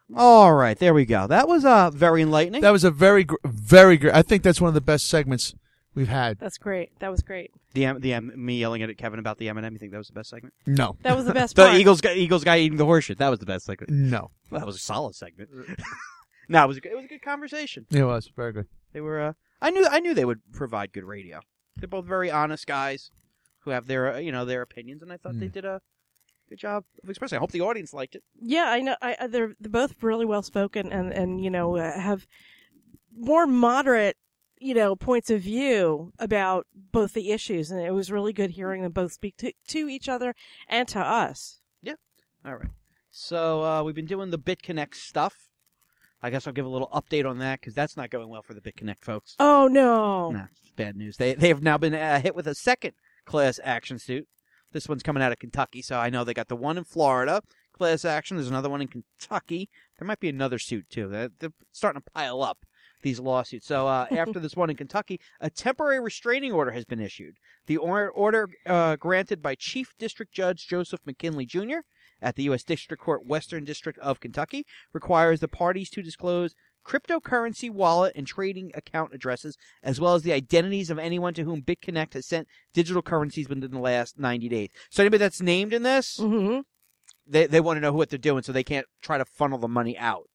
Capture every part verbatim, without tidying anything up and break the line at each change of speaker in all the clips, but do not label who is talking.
All right, there we go. That was uh, very enlightening.
That was a very, gr- very great. I think that's one of the best segments we've had.
That's great. That was great.
The the M- me yelling at Kevin about the M and M. You think that was the best segment?
No.
That was the best
The
part.
Eagles guy, Eagles guy eating the horseshit. That was the best segment.
No.
Well, that was a solid segment. no, it was a good, it was a good conversation.
It was very good.
They were. Uh, I knew I knew they would provide good radio. They're both very honest guys who have their uh, you know their opinions, and I thought
Mm.
they did a good job of expressing. I hope the audience liked it.
Yeah, I know. I, I- they're they're both really well spoken, and and you know uh, have more moderate you know points of view about both the issues, and it was really good hearing them both speak to to each other and to us.
All right. So uh, we've been doing the BitConnect stuff. I guess I'll give a little update on that because that's not going well for the BitConnect folks.
Oh no!
Nah, it's bad news. They they have now been uh, hit with a second class action suit. This one's coming out of Kentucky, so I know they got the one in Florida, class action. There's another one in Kentucky. There might be another suit, too. They're, they're starting to pile up, these lawsuits. So uh, after this one in Kentucky, a temporary restraining order has been issued. The or- order uh, granted by Chief District Judge Joseph McKinley, Junior at the U S District Court Western District of Kentucky requires the parties to disclose cryptocurrency wallet and trading account addresses, as well as the identities of anyone to whom BitConnect has sent digital currencies within the last ninety days. So anybody that's named in this,
Mm-hmm.
they they want to know what they're doing so they can't try to funnel the money out.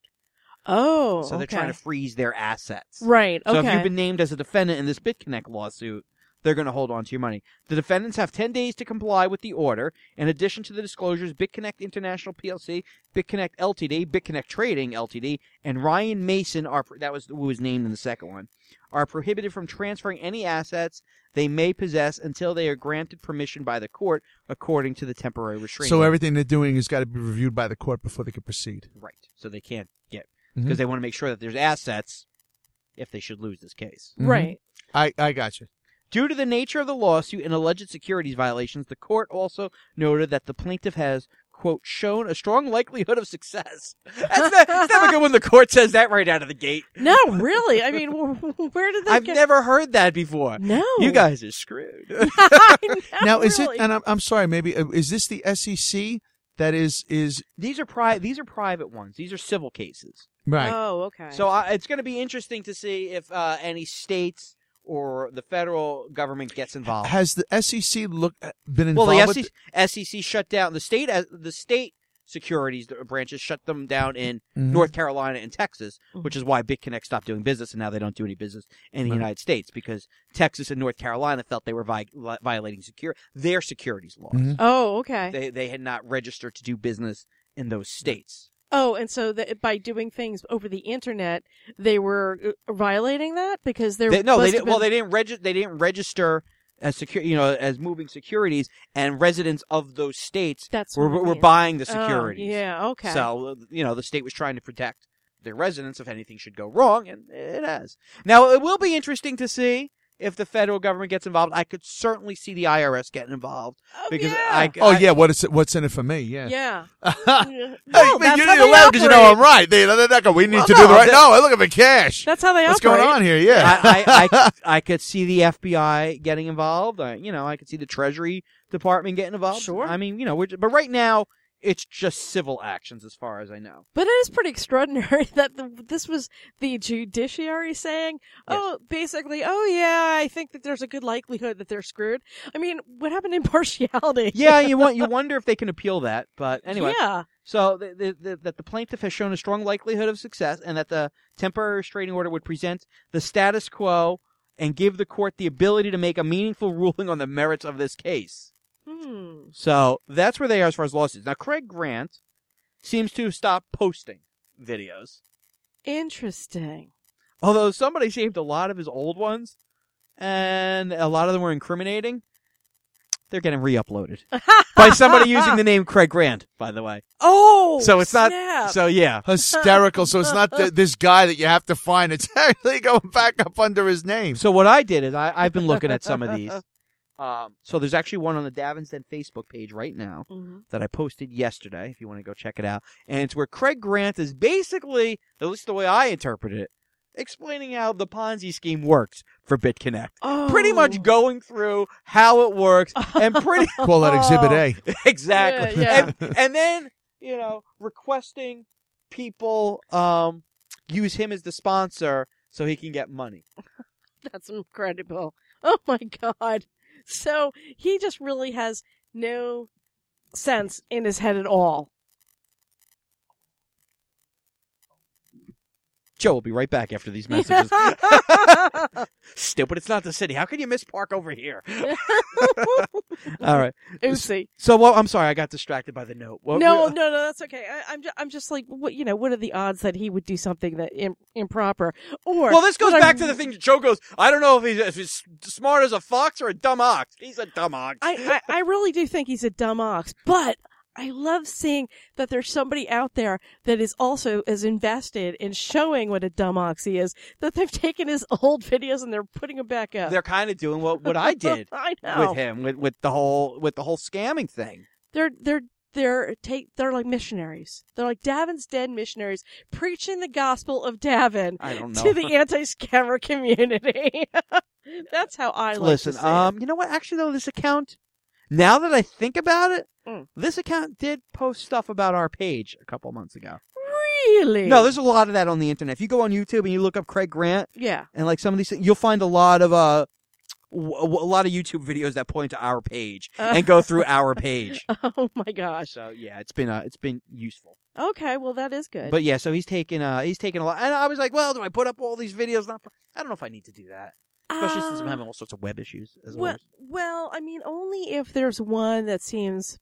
Oh,
So they're
okay.
trying to freeze their assets.
Right.
So
Okay.
if you've been named as a defendant in this BitConnect lawsuit, they're going to hold on to your money. The defendants have ten days to comply with the order. In addition to the disclosures, BitConnect International P L C, BitConnect L T D, BitConnect Trading L T D, and Ryan Mason, are that was who was named in the second one, are prohibited from transferring any assets they may possess until they are granted permission by the court, according to the temporary restraining
So
order.
everything they're doing has got to be reviewed by the court before they can proceed.
Right. So they can't get,
Mhm.
because they want to make sure that there's assets if they should lose this case.
Mhm.
Right.
I, I got you.
Due to the nature of the lawsuit and alleged securities violations, the court also noted that the plaintiff has, quote, shown a strong likelihood of success. That's, not, that's never good when the court says that right out of the gate.
No, really. I mean, wh- where did that
I've
get?
never heard that before.
No.
You guys are screwed.
I know,
Now, is
really.
it, and I'm, I'm sorry, maybe, uh, is this the S E C that is, is,
these are pri- These are private ones. These are civil cases.
right.
Oh, okay.
So uh, it's going to be interesting to see if uh, any states or the federal government gets involved.
Has the S E C look, uh, been
Well,
involved
the
with?
S E C shut down the state. The state securities branches shut them down in
Mhm.
North Carolina and Texas,
Mhm.
which is why BitConnect stopped doing business, and now they don't do any business in the
Right.
United States because Texas and North Carolina felt they were vi- violating secure their securities laws.
Mhm.
Oh, okay.
They they had not registered to do business in those states.
Oh, and so that by doing things over the internet, they were uh, violating that because they're
They, no, they
must
didn't.
have
Well,
been-
they didn't register. They didn't register as secure, you know, as moving securities, and residents of those states
That's
were
what I
were
mean.
buying the
Oh,
securities.
yeah. Okay.
So, uh, you know, the state was trying to protect their residents if anything should go wrong, and it has. Now, it will be interesting to see if the federal government gets involved. I could certainly see the I R S getting involved
oh,
because
yeah.
I,
Oh
I-
yeah, what is it, what's in it for me? Yeah.
Yeah.
Hey,
No,
you
that's
need
how
to
they
laugh because you know
operate.
I'm right. They, they're not going, we need
Well,
to
no,
do the right.
that-
No, I'm looking for cash.
That's how they
What's
operate.
going on here? Yeah.
I, I, I, I could see the F B I getting involved. I, you know, I could see the Treasury Department getting involved.
Sure.
I mean, you know, we're, but right now it's just civil actions, as far as I know.
But it is pretty extraordinary that the, this was the judiciary saying, oh, basically, oh, yeah, I think that there's a good likelihood that they're screwed. I mean, what happened to impartiality?
Yeah, you want you wonder if they can appeal that, but anyway.
Yeah.
So the, the, the, that the plaintiff has shown a strong likelihood of success, and that the temporary restraining order would present the status quo and give the court the ability to make a meaningful ruling on the merits of this case.
Hmm.
So that's where they are as far as lawsuits. Now, Craig Grant seems to have stopped posting videos,
Interesting.
although somebody saved a lot of his old ones, and a lot of them were incriminating. They're getting re-uploaded by somebody using the name Craig Grant, by the way.
Oh,
So it's not.
snap.
So yeah.
Hysterical. So it's not th- this guy that you have to find. It's actually going back up under his name.
So what I did is I, I've been looking at some of these. Um, so there's actually one on the Davins Den Facebook page right now
Mhm.
that I posted yesterday, if you want to go check it out. And it's where Craig Grant is basically, at least the way I interpret it, explaining how the Ponzi scheme works for BitConnect.
Oh.
Pretty much going through how it works and pretty
Call that Exhibit A.
exactly.
Yeah, yeah.
And, and then, you know, requesting people um, use him as the sponsor so he can get money.
That's incredible. Oh my God. So he just really has no sense in his head at all.
Joe will be right back after these messages. Stupid, it's not the city. How can you miss Park over here? All right.
Oopsie.
So, well, I'm sorry, I got distracted by the note. What,
No,
what-
no, no, that's okay. I, I'm, just, I'm just like, what, you know, what are the odds that he would do something that Im- improper? Or
Well, this goes
what
back
I-
to the thing that Joe goes, I don't know if he's, if he's smart as a fox or a dumb ox. He's a dumb ox.
I, I, I really do think he's a dumb ox, but I love seeing that there's somebody out there that is also as invested in showing what a dumb ox he is, that they've taken his old videos and they're putting them back up.
They're kind of doing what, what I did
I know.
with him, with, with the whole with the whole scamming thing.
They're they're they're take they're like missionaries. They're like Davin's dead missionaries preaching the gospel of Davin
I don't know.
to the anti-scammer community. That's how I like
Listen,
to see
um, you know what? Actually, though, this account, now that I think about it,
Mm.
this account did post stuff about our page a couple months ago.
it. Really?
No, there's a lot of that on the internet. If you go on YouTube and you look up Craig Grant
yeah.
and like some of these things, you'll find a lot of uh, w- w- a lot of YouTube videos that point to our page
Uh.
and go through our page.
Oh my gosh.
So yeah, it's been uh, it's been useful.
Okay, well that is good.
But yeah, so he's taking uh he's taking a lot, and I was like, well, do I put up all these videos? Not, I don't know if I need to do that, especially since I'm
Uh,
having all sorts of web issues as
Well,
well.
well, I mean, only if there's one that seems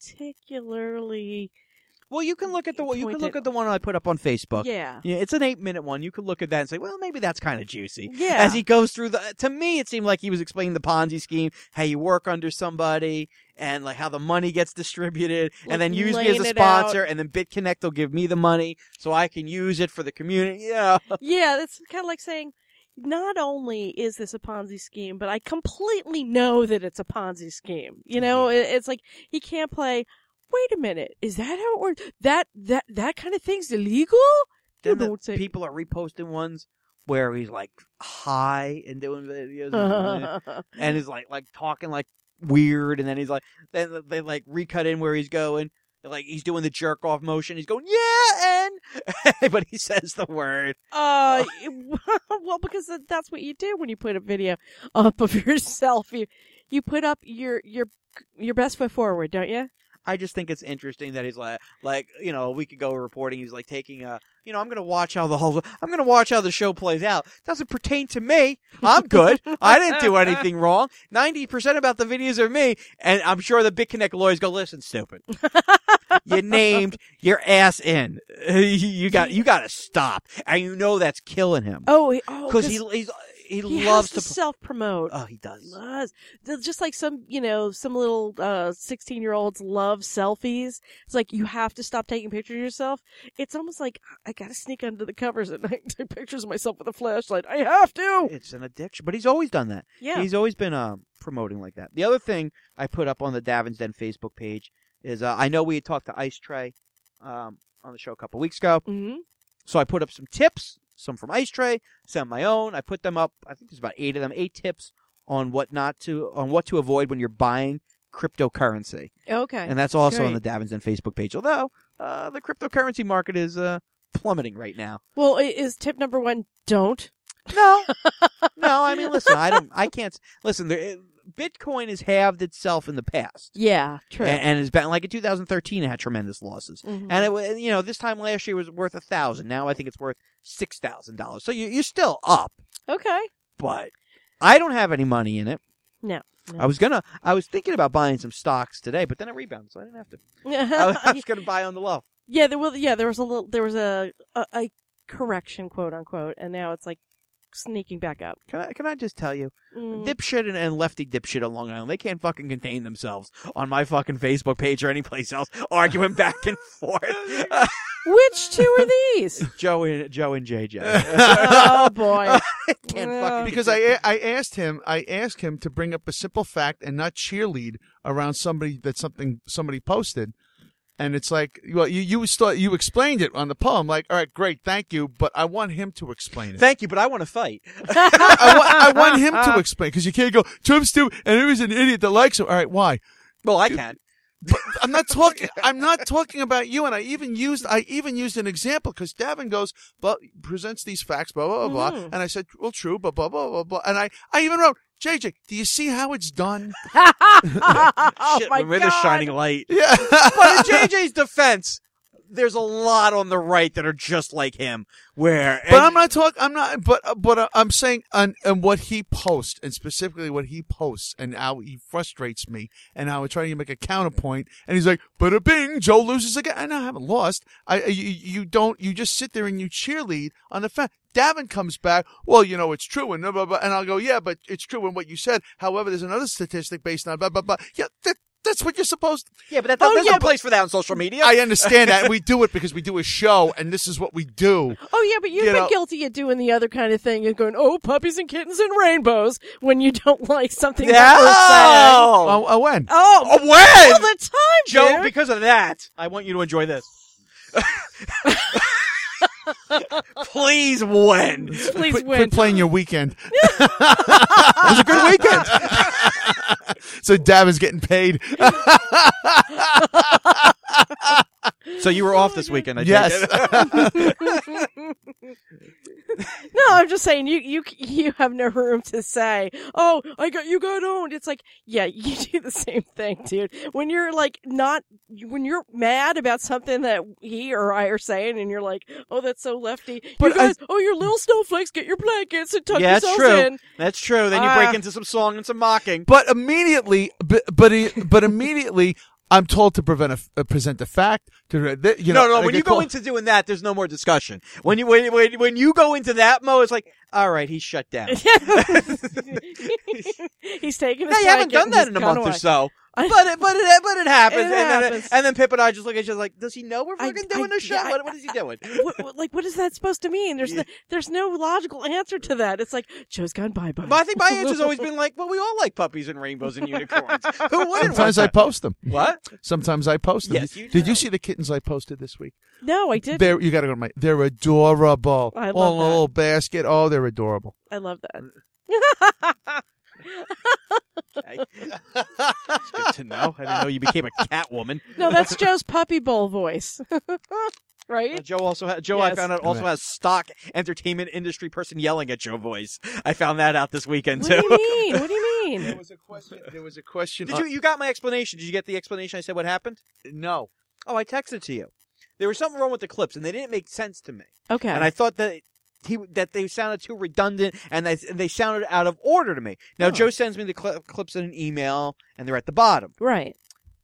particularly.
Well, you can look at the you can
Pointed-
look at the one I put up on Facebook.
Yeah.
Yeah, it's an eight minute one. You could look at that and say, well, maybe that's kind of juicy.
Yeah.
As he goes through the, to me, it seemed like he was explaining the Ponzi scheme, how you work under somebody, and like how the money gets distributed,
Like
and then use me as
laying
a
it
sponsor, and then BitConnect will give me the money so I can use it for the community. Yeah.
Yeah, that's kind of like saying, not only is this a Ponzi scheme, but I completely know that it's a Ponzi scheme. You know, it, it's like he can't play. Wait a minute, is that how it works? That that that kind of thing's illegal?
Then
You
the
don't say-
people are reposting ones where he's like high and doing videos, and, and he's like like talking like weird, and then he's like then they like recut in where he's going. Like he's doing the jerk off motion. He's going, yeah, and but he says the word.
Uh, well, because that's what you do when you put a video up of yourself. You you put up your your your best foot forward, don't you?
I just think it's interesting that he's like, like you know, a week ago reporting, he's like taking a, you know, I'm gonna watch how the whole, I'm gonna watch how the show plays out. Doesn't pertain to me. I'm good. I didn't do anything wrong. Ninety percent about the videos are me, and I'm sure the BitConnect lawyers go, listen, stupid. You named your ass in. You got, you got to stop, and you know that's killing him
Oh, he, oh,
because he he's he,
he
loves
has to,
to.
self promote.
Oh, he does.
Loves. They're just like some, you know, some little uh sixteen year olds love selfies. It's like you have to stop taking pictures of yourself. It's almost like I gotta sneak under the covers at night and take pictures of myself with a flashlight. I have to.
It's an addiction, but he's always done that.
Yeah.
He's always been um, promoting like that. The other thing I put up on the Davin's Den Facebook page is uh, I know we had talked to Ice Tray um, on the show a couple weeks ago,
Mm-hmm.
so I put up some tips, some from Ice Tray, some my own. I put them up. I think there's about eight of them, eight tips on what not to, on what to avoid when you're buying cryptocurrency,
Okay.
and that's also on
Great.
the Davin's Den Facebook page. Although uh, the cryptocurrency market is uh, plummeting right now.
Well, i- is tip number one don't?
No, no. I mean, listen, I don't. I can't. Listen, there, Bitcoin has halved itself in the past,
Yeah, true.
and, and has been like in two thousand thirteen, it had tremendous losses.
Mhm.
And it, wa- you know, this time last year was worth a thousand. Now I think it's worth six thousand dollars. So you, you're still up,
Okay.
but I don't have any money in it.
No. no.
I was gonna. I was thinking about buying some stocks today, but then it rebounded, so I didn't have to. I was, I was gonna buy on the low.
yeah, there was. Yeah, there was a little. There was a, a a correction, quote unquote, and now it's like sneaking back up.
Can I? Can I just tell you?
Mm.
Dipshit and, and lefty dipshit on Long Island, they can't fucking contain themselves on my fucking Facebook page or anyplace else, arguing back and forth. Uh,
Which two are these?
Joe and Joe and J J.
Oh boy.
Can't
Yeah.
fucking
Because I I asked him I asked him to bring up a simple fact and not cheerlead around somebody that something somebody posted, and it's like, well, you you start, you explained it on the poem, like, all right, great, thank you, but I want him to explain it.
Thank you, but I want to fight.
I, wa- I want him to explain, because you can't go Trump's stupid and there is an idiot that likes him. All right, why?
Well, I can.
But I'm not talking. I'm not talking about you. And I even used. I even used an example because Davin goes, "Well, presents these facts, blah blah blah,", blah.
Mhm.
And I said, "Well, true, blah blah blah blah blah." And I, I even wrote, "J J, do you see how it's done?"
oh
Shit,
my
we're
god!
the shining light.
Yeah.
But in J J's defense, there's a lot on the right that are just like him. Where,
But
and-
I'm not talking. I'm not. But but uh, I'm saying on and what he posts, and specifically what he posts, and how he frustrates me, and how we're trying to make a counterpoint, and he's like, "Bada bing, Joe loses again." I know I haven't lost. I you, you don't. You just sit there and you cheerlead on the fact. Davin comes back. Well, you know it's true, and blah, blah, blah, and I'll go, "Yeah, but it's true in what you said." However, there's another statistic based on blah blah blah. Yeah, that, that's what you're supposed. to.
yeah, but that,
Oh,
there's
yeah,
no
but-
place for that on social media.
I understand that, and we do it because we do a show, and this is what we do.
Oh yeah, but you've
You
been
know-
guilty of doing the other kind of thing and going, "Oh, puppies and kittens and rainbows" when you don't like something
no!
that we're saying.
Oh, oh when?
Oh,
Oh, when?
all the time,
Joe,
dude.
because of that, I want you to enjoy this. Please, when?
Please
quit,
win.
quit playing your weekend. It was a good weekend. So Davin's getting paid.
So you were off this weekend, I take
Yes.
it.
No, I'm just saying you you you have no room to say, "Oh, I got you got owned." It's like, yeah, you do the same thing, dude. When you're like not when you're mad about something that he or I are saying, and you're like, "Oh, that's so lefty."
But
you guys, oh, you're little snowflakes. Get your blankets and tuck
Yeah, that's
yourselves
true.
in.
That's true. Then you
Ah.
break into some song and some mocking.
But immediately, but but, but immediately, I'm told to prevent a, uh, present a fact. To th- you know,
no, no.
I
When
get
you go
called-
into doing that, there's no more discussion. When you when when, when you go into that mode, it's like, all right, he's shut down.
He's taking.
Yeah,
his
you haven't
blanket
done
and
that
he's
in a
gone
month or
away.
so.
I-
But it, but it, but it happens.
It
and, then,
happens.
and then Pip and I just look at each other like, does he know we're
I-
fucking doing
I-
a show?
yeah,
what, what is he doing?
what, what- like, what is that supposed to mean? There's no, there's no logical answer to that. It's like Joe's gone bye bye.
But I think my answer's always been like, well, we all like puppies and rainbows and unicorns. Who wouldn't? want
Sometimes I
that?
post them.
What?
Sometimes I post them.
Yes, you
Did
do.
you see the kittens I posted this week?
No, I did.
They're, you got to go to my. They're adorable.
I love
All in a
that.
little basket. Oh, they're adorable.
I love that.
It's good to know. I didn't know you became a cat woman.
No, that's Joe's puppy bowl voice,
Uh,
right?
Joe also ha- Joe I
Yes.
found out also
Right.
has stock entertainment industry person yelling at Joe voice. I found that out this weekend
What
too.
do you mean? What do you
There
mean?
was a question. There was a question.
Did you you got my explanation? Did you get the explanation? I said what happened?
No.
Oh, I texted to you. There was something wrong with the clips, and they didn't make sense to me.
Okay.
And I thought that he that they sounded too redundant, and they and they sounded out of order to me. Now
Oh.
Joe sends me the cl- clips in an email, and they're at the bottom.
right.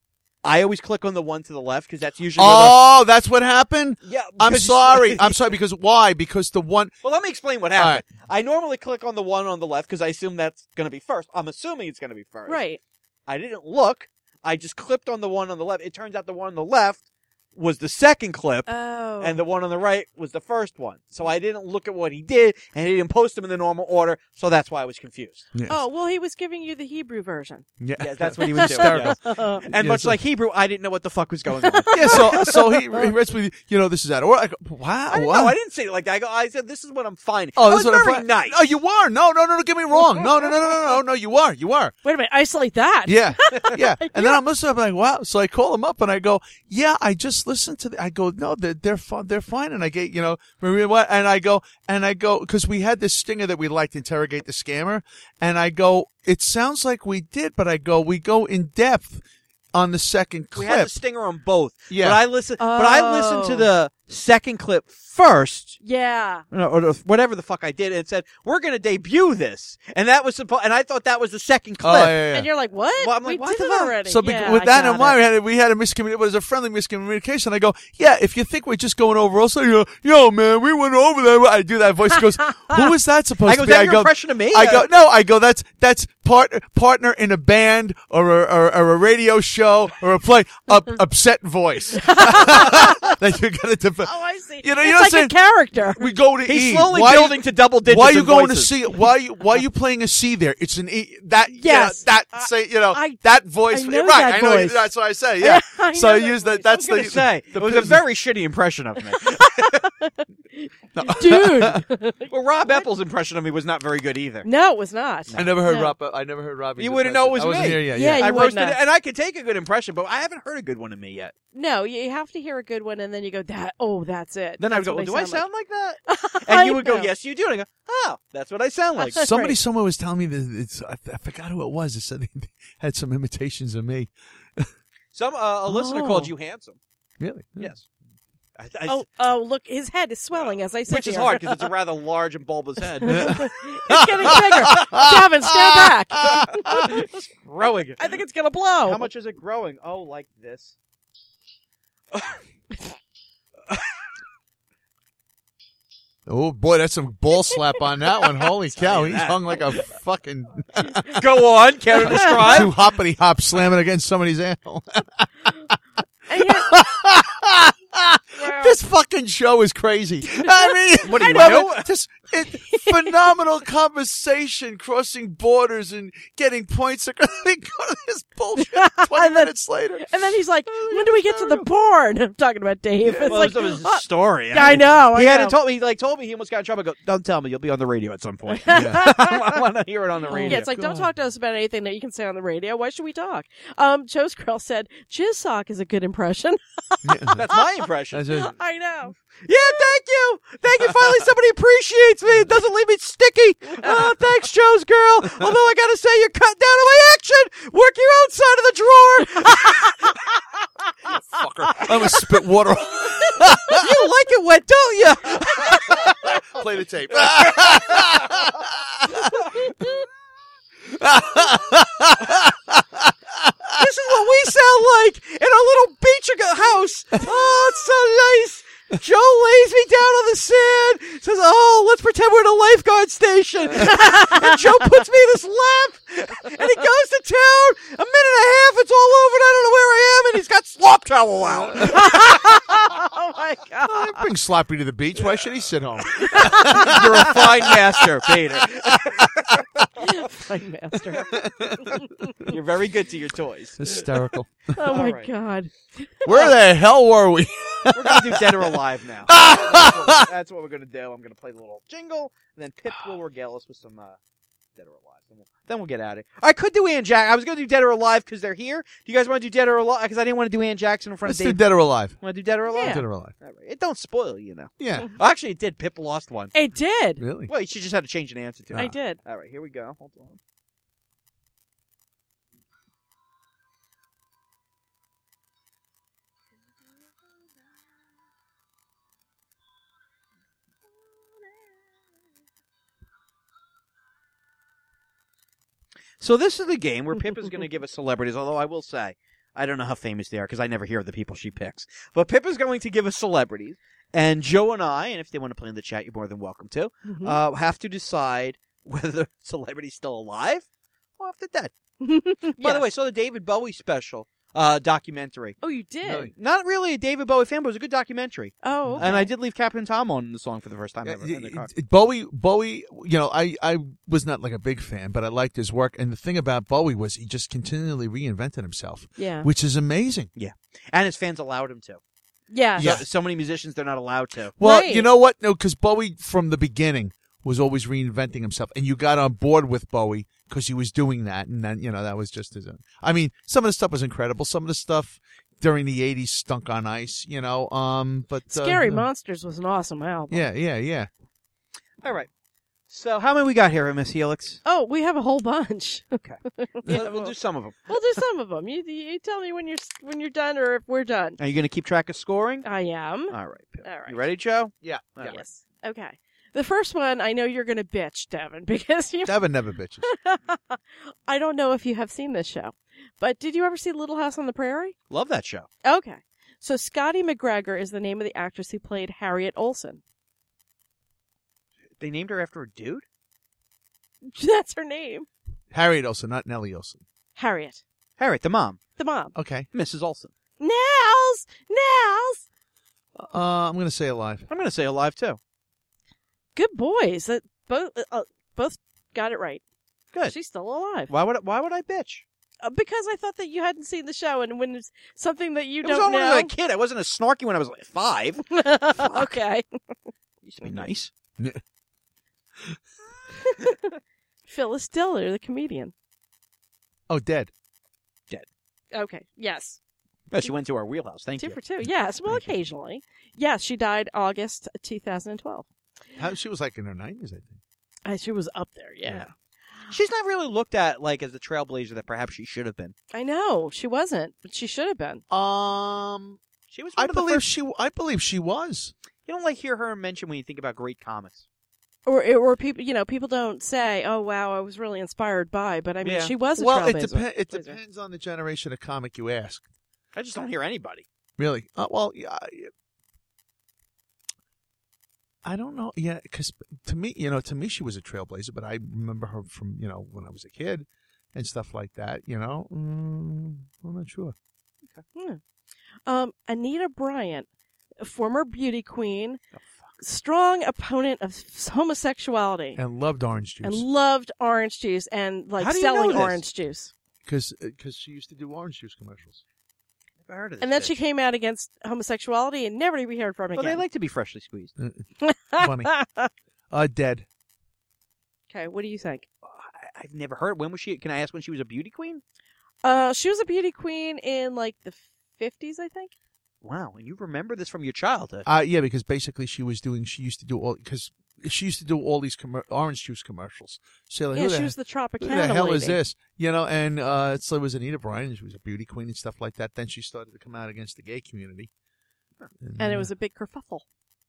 I always click on the one to the left because that's usually where
Oh, that's what happened.
the, yeah.
I'm
because-
sorry. I'm sorry because why? Because the one.
Well, let me explain what
All
happened. I normally click on the one on the left because I assume that's going to be first. I'm assuming it's going to be first.
Right.
I didn't look. I just clipped on the one on the left. It turns out the one on the left was the second clip,
Oh.
and the one on the right was the first one. So I didn't look at what he did, and he didn't post them in the normal order, so that's why I was confused.
Yes.
Oh, well, he was giving you the Hebrew version.
Yeah.
Yeah, that's what he was doing.
Hysterical.
yes. And
Yeah,
much
so-
like Hebrew, I didn't know what the fuck was going on.
Yeah, so so he, he rests with you. You know, this is out of order. I go, wow.
I didn't
wow.
know. I didn't say it like that. I, go, I said, this is what I'm finding.
Oh,
I
this
was
is what I'm
very
fi-
nice.
No, you were. No, no, no, no. Get me wrong. No, no, no, no, no, no, no. You are. You are.
Wait a minute. Isolate that.
Yeah, yeah. And then I'm listening. I'm like, wow. So I call him up and I go, yeah, I just listened to. The, I go, no, they're they're fine. They're fine. And I get, you know, remember what? And I go, and I go, because we had this stinger that we liked to interrogate the scammer. And I go, it sounds like we did, but I go, we go in depth on the second
We
clip.
had the stinger on both.
Yeah.
But I listened. But I listened to
Oh.
the second clip first,
Yeah.
or or whatever the fuck I did, and said we're going to debut this, and that was supposed. And I thought that was the second
Oh,
clip.
yeah, yeah.
And you're like, what?
Well, I'm like,
we
what
did
the
it
fuck?
already.
So be-
yeah,
with
I
that
got
in mind, we
it.
had a, we had a miscommunication. It was a friendly miscommunication. I go, yeah, if you think we're just going over, also, you know, yo, man, we went over there. I do that voice. He goes, who is that supposed
I go,
to
is
be?
that
I
your
go,
impression of me?
I go, no, I go, that's that's part partner in a band or a, or, or a radio show or a play, up, upset voice that you're gonna defend.
Oh, I see.
You know,
it's
you know what I'm
like
saying?
a character.
We go to
He's
E.
slowly
Why-
building to double digits.
Why are you
in
going
voices.
to C? Why are you why are you playing a C there? It's an E. That
Yes.
yeah, that
I-
say you know
I-
that voice.
I know
right,
that
I know
voice.
that's what I say. Yeah.
I
so I
know that
use that.
voice.
That's
I was
the
going to say
the
it was a
business.
very shitty impression of me.
Dude.
Well, Rob Epple's impression of me was not very good either.
No, it was not.
I never heard
No.
Rob. I never heard Robbie.
You wouldn't know it was
I wasn't
me.
here yet.
Yeah,
Yeah.
I
you wouldn't
roasted
know.
it, and I could take a good impression, but I haven't heard a good one of me yet.
No, you have to hear a good one, and then you go, "That, oh, that's it."
Then
That's
I would go,
what
well, do I
sound
sound like that?
like.
And
I
you would go,
know.
yes, you do. And I go, oh, that's what I sound like.
Somebody
Right.
somewhere was telling me that it's. I, I forgot who it was. They said they had some imitations of me.
Some uh, a listener
Oh.
called you handsome.
Really?
Yes. I, I,
Oh, oh, look, his head is swelling as I sit
which is
here.
hard because it's a rather large and bulbous head.
It's getting bigger. Gavin, stand back.
It's growing.
I think it's gonna blow.
How much is it growing? Oh, like this.
Oh boy, that's some ball slap on that one. Holy cow,
you
he's
that.
hung like a fucking
Go on, counter
two
describe.
hoppity hop slamming against somebody's ankle.
And yet-
This fucking show is crazy. I mean,
What do you
I
know?
mean, Just it, phenomenal conversation, crossing borders and getting points. They go to this bullshit twenty
And then-
minutes later.
and then he's like, "When do we get to the porn?" I'm talking about Dave. It's
Well,
like,
that was
uh,
a story.
I know.
He
I
hadn't
know.
told me. He like told me he almost got in trouble. I go, don't tell me. You'll be on the radio at some point.
Yeah.
I want to hear it on the radio.
Yeah, it's like, don't talk to us about anything that you can say on the radio. Why should we talk? Um, Joe's Girl said, Jizz Sock is a good impression.
That's my impression.
That's it.
I know.
Yeah, thank you. Thank you. Finally, somebody appreciates me. It doesn't leave me sticky. Oh, thanks, Joe's Girl. Although I got to say, you're cutting down on my action. Work your own side of the drawer.
Fucker. I'm gonna spit water.
You like it wet, don't you?
Play the tape.
This is what we sound like in a little beach house. Oh, it's so nice. Joe lays me down on the sand, says, oh, let's pretend we're in a lifeguard station. And Joe puts me in his lap, and he goes to town. A minute and a half, it's all over, and I don't know where I am, and he's got slop towel out.
Oh my god.
I bring Sloppy to the beach. Why should he sit home?
You're a fine master, Peter.
Fine master.
You're very good to your toys.
Hysterical.
Oh my
All right.
god.
Where the hell were we?
We're going to do Dead or Alive now. That's what, that's what we're going to do. I'm going to play the little jingle, and then Pip will regale us with some uh, Dead or Alive. Then we'll, then we'll get at it. I could do Ann Jack. I was going to do Dead or Alive because they're here. Do you guys want to do Dead or Alive? Because I didn't want to do Ann Jackson in front
Let's
of
do
Dave.
Dead or Alive.
Want to do Dead or Alive?
Yeah.
Dead or Alive.
All right. It don't spoil, you know.
Yeah.
Actually, it did. Pip lost one.
It did.
Really?
Well, she just had to change an answer to it.
I did.
All right, here we go. Hold on. So this is the game where Pip is going to give us celebrities, although I will say, I don't know how famous they are because I never hear of the people she picks. But Pip is going to give us celebrities, and Joe and I, and if they want to play in the chat, you're more than welcome to,
Mhm.
uh, have to decide whether the celebrity's still alive or if they're dead. By the way, I saw the David Bowie special uh, documentary.
Oh, you did.
Really?
Not really a David Bowie fan, but it was a good documentary.
Oh, okay.
And I did leave Captain Tom on the song for the first time ever in the car.
Uh, Bowie, Bowie, you know, I, I was not like a big fan, but I liked his work. And the thing about Bowie was he just continually reinvented himself,
Yeah.
which is amazing.
And his fans allowed him to.
Yeah.
Yeah.
So, so many musicians, they're not allowed to.
Well,
Right.
you know what? No, because Bowie from the beginning was always reinventing himself, and you got on board with Bowie because he was doing that, and then you know that was just his own. I mean, some of the stuff was incredible. Some of the stuff during the eighties stunk on ice, you know. Um, but uh,
Scary
uh,
Monsters was an awesome album.
Yeah, yeah, yeah.
All right. So how many we got here, Miss Helix?
Oh, we have a whole bunch.
Okay.
Yeah,
we'll do some of them.
We'll do some of them. You, you tell me when you're when you're done or if we're done.
Are you going to keep track of scoring?
I am.
All right. Pip.
All right.
You ready, Joe?
Yeah.
All right.
Yes. Okay. The first one, I know you're going to bitch, Devin, because you.
Devin never bitches.
I don't know if you have seen this show, but did you ever see Little House on the Prairie?
Love that show.
Okay. So Scotty McGregor is the name of the actress who played Harriet Olsen.
They named her after a dude?
That's her name.
Harriet Olsen, not Nellie Olsen.
Harriet.
Harriet, the mom.
The mom.
Okay.
Missus Olsen.
Nels! Nels!
Uh, I'm gonna say alive.
I'm going to say alive, too.
Good boys. That both uh, both got it right.
Good.
She's still alive.
Why would I, why would I bitch?
Uh, because I thought that you hadn't seen the show, and when it's something that you
It was
don't
on when I was
know.
a kid. I wasn't as snarky when I was like five.
Okay.
Used to be nice.
Phyllis Diller, the comedian.
Oh, dead.
Okay, yes.
Oh, she went to our wheelhouse. Thank
two
you.
for two. Yes, well,
Thank you.
occasionally. Yes, she died August two thousand twelve.
How, she was like in her nineties, I think.
Uh, she was up there, yeah.
Yeah.
She's not really looked at like as the trailblazer that perhaps she should have been.
I know she wasn't, but she should have been.
Um,
She was. One
I
of the
believe
first-
she. I believe she was.
You don't like hear her mentioned when you think about great comics.
Or, or people, you know, people don't say, "Oh, wow, I was really inspired by," but I mean,
Yeah.
she was a
Well, it,
trailblazer.
depends. It
Blazer.
depends on the generation of comic you ask.
I just don't hear anybody.
Really? Uh, well, yeah. I- I don't know. Yeah, because to me, you know, to me, she was a trailblazer. But I remember her from, you know, when I was a kid and stuff like that. You know, mm, I'm not sure.
Hmm. Um, Anita Bryant, a former beauty queen,
Oh, fuck.
strong opponent of homosexuality, and,
And loved orange juice
loved orange juice and like
How do you
selling
know this?
orange juice.
because because she used to do orange juice commercials.
Never heard of this.
And then she
bitch.
came out against homosexuality and never to be heard from
Well, they
again.
like to be freshly squeezed.
Funny. Uh, dead.
Okay, what do you think?
I, I've never heard. When was she? Can I ask when she was a beauty queen?
Uh, she was a beauty queen in like the fifties, I think.
Wow, and you remember this from your childhood?
Uh, yeah, because basically she was doing. She used to do all because she used to do all these commer- orange juice commercials. So like,
Yeah,
who the,
she was the Tropicana
who the hell
lady.
is this? You know, and uh, so it was Anita Bryant. She was a beauty queen and stuff like that. Then she started to come out against the gay community,
And it was a big kerfuffle.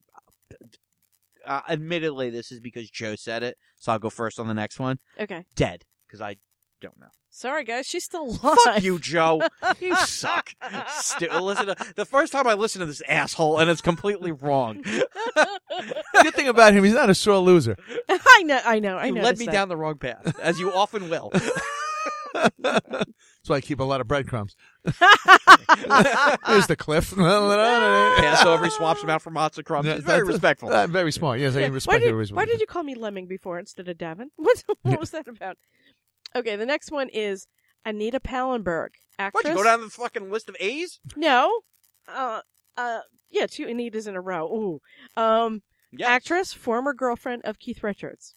Uh, admittedly, this is because Joe said it, so I'll go first on the next one.
Okay.
Dead, because I don't know.
Sorry, guys. She's still alive.
Fuck you, Joe. You suck. Still, listen to the first time I listen to this asshole, and it's completely wrong.
the good thing about him. He's not a sore loser.
I know, I know, I
You
know.
led me down the wrong path, as you often will.
That's why I keep a lot of breadcrumbs. There's the cliff.
Pass over, he swaps them out for matzo crumbs.
Yeah,
He's very
that's-
respectful.
Uh, very smart. Yes, I
Yeah,
respect
why, did,
everybody's
why did you call me Lemming before instead of Devin? What, what was that about? Okay, the next one is Anita Pallenberg, actress.
What, you go down the fucking list of A's?
No. Uh, uh, yeah, two Anitas in a row. Ooh. Um,
Yes.
actress, former girlfriend of Keith Richards.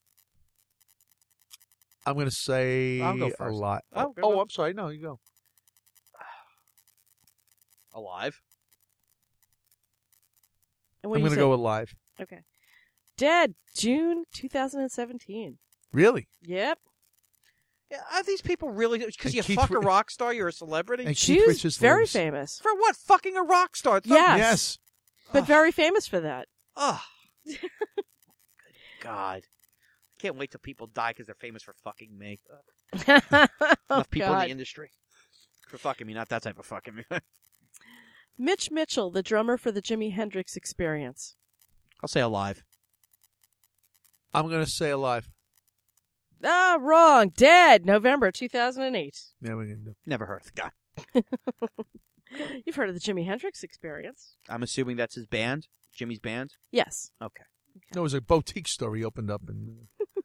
I'm going to say
I'll go
a
first.
lot.
Oh,
Oh,
go
oh,
ahead.
I'm sorry. No, you go.
Alive.
And what
I'm
do you
going to
say?
go with live.
Okay. Dead, June two thousand seventeen.
Really?
Yep.
Yeah, are these people really? Because
And
you
Keith
fuck a
Ri-
rock star, you're a celebrity?
And
She
Keith
was
Richards
very
lives.
famous.
For what? Fucking a rock star? It's not-
Yes.
Yes.
But
Ugh.
very famous for that.
Ugh. Good God. I can't wait till people die because they're famous for fucking me. Ugh.
oh,
Enough people in
God.
the industry. For fucking me, not that type of fucking me.
Mitch Mitchell, the drummer for the Jimi Hendrix Experience.
I'll say alive.
I'm going to say alive.
Ah, wrong. Dead, November two thousand eight.
Yeah, we're going to do.
Never heard of the guy.
You've heard of the Jimi Hendrix Experience?
I'm assuming that's his band? Jimmy's band?
Yes.
Okay.
No, it was a boutique store he opened up. And,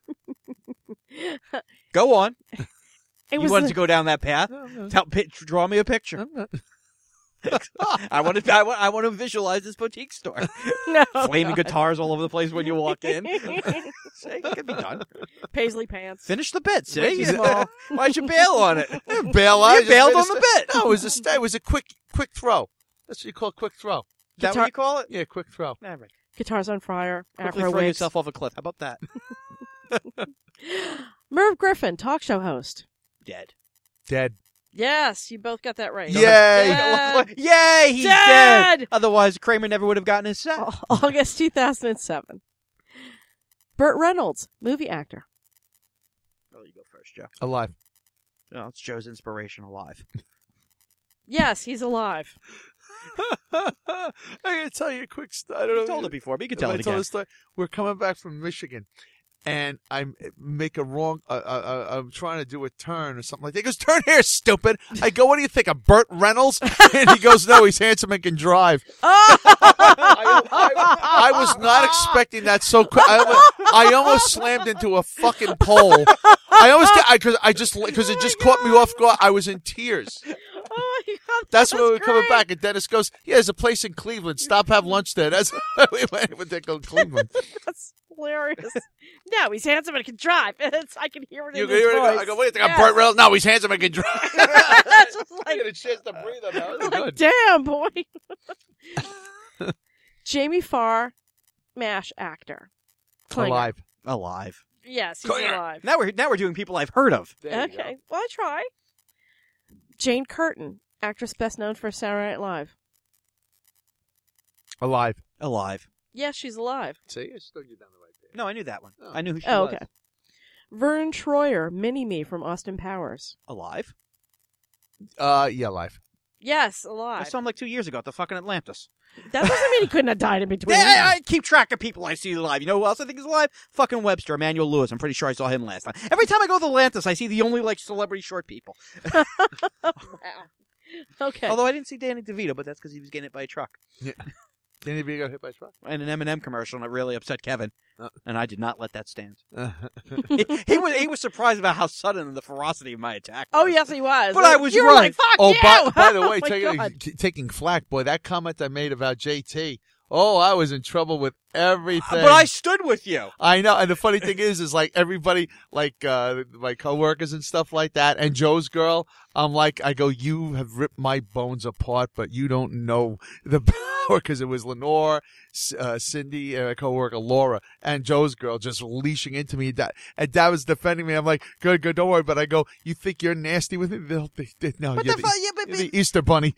Go on.
It
you
was
wanted
the-
to go down that path?
no, no,
Tell, pi- draw me a picture.
I'm not.
I want to. I want. I want to visualize this boutique store.
no,
Flaming
God.
guitars all over the place when you walk in. See, it can be done.
Paisley pants.
Finish the bit. See,
Way too small.
why'd you bail on it?
Bail out.
You bailed on the bit.
No, it was a sta- it was a quick quick throw. That's what you call a quick throw.
Is that
Guitar-
what you call it?
Yeah, quick throw.
All right.
Guitars on fire.
Quickly
Afro
throw
wigs.
yourself off a cliff. How about that?
Merv Griffin, talk show host.
Dead.
Dead.
Yes, you both got that right.
Yay!
Dead.
Yay! He's
Dead!
dead. Otherwise, Kramer never would have gotten his set.
Au- August two thousand seven. Burt Reynolds, movie actor.
Oh, you go first, Joe.
Alive.
No, it's Joe's inspiration alive.
Yes, he's alive.
I gotta tell you a quick story. I don't know.
You told it before, but you can
Have
tell
I
it
told
again.
this story? We're coming back from Michigan, and I make a wrong. Uh, uh, I'm trying to do a turn or something like that. He goes, "Turn here, stupid!" I go, "What do you think, of Burt Reynolds?" And he goes, "No, he's handsome and can drive." I, I, I was not expecting that so quick. I, almost- I almost slammed into a fucking pole. I almost, I because I just because it just caught me off guard. I was in tears.
Oh my God,
That's when we were
That's
coming
great.
back, and Dennis goes, "Yeah, there's a place in Cleveland. Stop, have lunch there." That's we went when they go to Cleveland.
That's hilarious. No, he's handsome and can drive. It's, I can hear it
You
in
can
his
hear it.
voice.
I go, "Wait, they got
Yes.
Burt Reynolds." No, he's handsome and can drive.
That's just
I
like,
get a chance to breathe on that. That was
like,
good.
damn, boy. Jamie Farr, MASH actor. Klinger.
Alive.
Alive.
Yes, he's
Klinger.
alive.
Now we're now we're doing people I've heard of.
There you
Okay, well, I try. Jane Curtin, actress best known for Saturday Night Live.
go. Alive.
Alive.
Yes, she's alive.
See, I still get down the right there.
No, I knew that one.
Oh.
I knew who she
Oh,
was.
okay. Vern Troyer, Mini-Me from Austin Powers.
Alive.
Uh, yeah, alive.
Yes,
I
alive.
saw him like two years ago at the fucking Atlantis.
That doesn't mean he couldn't have died in between.
Yeah, I, I keep track of people I see alive. You know who else I think is alive? Fucking Webster, Emmanuel Lewis. I'm pretty sure I saw him last time. Every time I go to Atlantis, I see the only like celebrity short people.
Wow. Okay.
Although I didn't see Danny DeVito, but that's because he was getting hit by a truck
Danny DeVito got hit by a truck.
in an M and M commercial, and it really upset Kevin.
Uh.
And I did not let that stand.
Uh,
he, he was he was surprised about how sudden the ferocity of my attack.
Oh,
was.
yes, he was.
But I was
you were
right.
like, fuck
oh,
you!
by, by the
Oh,
way,
my
take,
God.
t- taking flack, boy, that comment I made about J T. Oh, I was in trouble with everything.
But I stood with you.
I know, and the funny thing is, is like everybody, like uh my coworkers and stuff like that, and Joe's girl. I'm like, I go, you have ripped my bones apart, but you don't know the power because it was Lenore, uh, Cindy, and a coworker Laura, and Joe's girl just leashing into me. That and Dad was defending me. I'm like, good, good, don't worry. But I go, you think you're nasty with me? They'll, they, they, no,
But
you're
the,
the,
fu- yeah, but,
you're
but,
the Easter Bunny.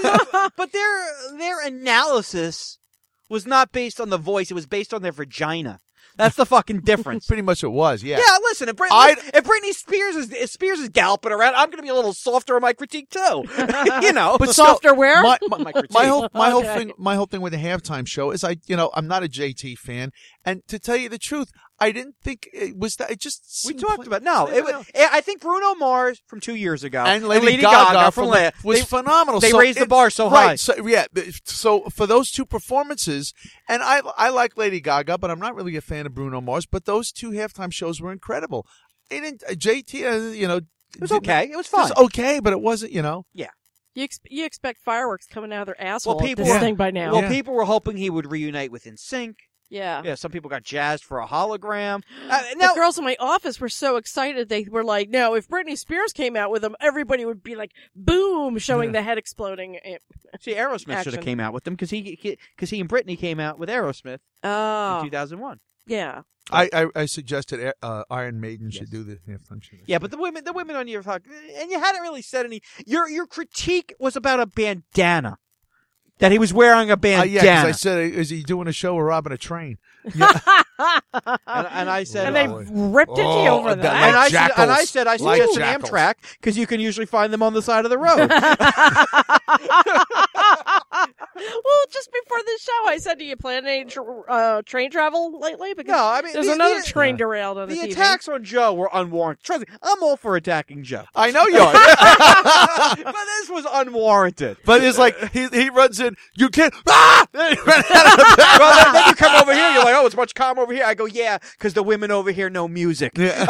but their their analysis was not based on the voice; it was based on their vagina. That's the fucking difference.
Pretty much, it was. Yeah.
Yeah, listen, if, Brit-
I'd-
if Britney Spears is if Spears is galloping around, I'm going to be a little softer on my critique too. you know,
But so-
Softer where?
My,
my, my critique.
my whole my whole
Okay.
thing my whole thing with the halftime show is I you know I'm not a J T fan, and to tell you the truth, I didn't think it was that. It just
we
seemed
talked
like-
about no.
I
It
know.
was, I think Bruno Mars from two years ago
and Lady, Gaga, from
La-
was
they,
phenomenal.
they
So
raised the
it-
bar so high.
right, So yeah, so for those two performances, and I I like Lady Gaga, but I'm not really a fan of Bruno Mars. But those two halftime shows were incredible. It didn't uh, J T, uh, you know,
It was okay. It was fun.
It was okay, but it wasn't, you know.
You, ex- you expect fireworks coming out of their asshole
Well,
at
people
this
were-
thing by now.
Well,
Yeah.
people were hoping he would reunite with N Sync.
yeah.
Yeah, some people got jazzed for a hologram. Uh, now,
The girls in my office were so excited. They were like, no, if Britney Spears came out with them, everybody would be like, boom, showing
Yeah.
the head exploding. Eh,
see, Aerosmith should
Action.
have came out with them because he because he and Britney came out with Aerosmith in
Oh,
two thousand one.
yeah.
I I, I suggested uh, Iron Maiden should
Yes.
do the halftime show.
Yeah, but the women, the women on your fuck, and you hadn't really said any. Your your critique was about a bandana that he was wearing a
Uh,
bandana,
yeah, because I said, is he doing a show or robbing a train? Yeah.
and, and I said,
and they
Oh,
ripped into you
oh,
over
that-
that.
and I said,
jackals.
and I said, I
Like
suggest an
jackals.
Amtrak because you can usually find them on the side of the road.
Well, just before this show, I said, do you plan any tr- uh, train travel lately? Because
No, I mean,
there's
the-
another
the-
train derailed on the,
the
T V.
attacks on Joe were unwarranted. Trust me, I'm all for attacking Joe,
I know you are.
but this was unwarranted.
But it's like he he runs in. You can't. Ah! Then he ran out of the back.
Well, then, then you come over here, you're like, oh, it's much calmer over here. I go, yeah, because the women over here know music.
Yeah.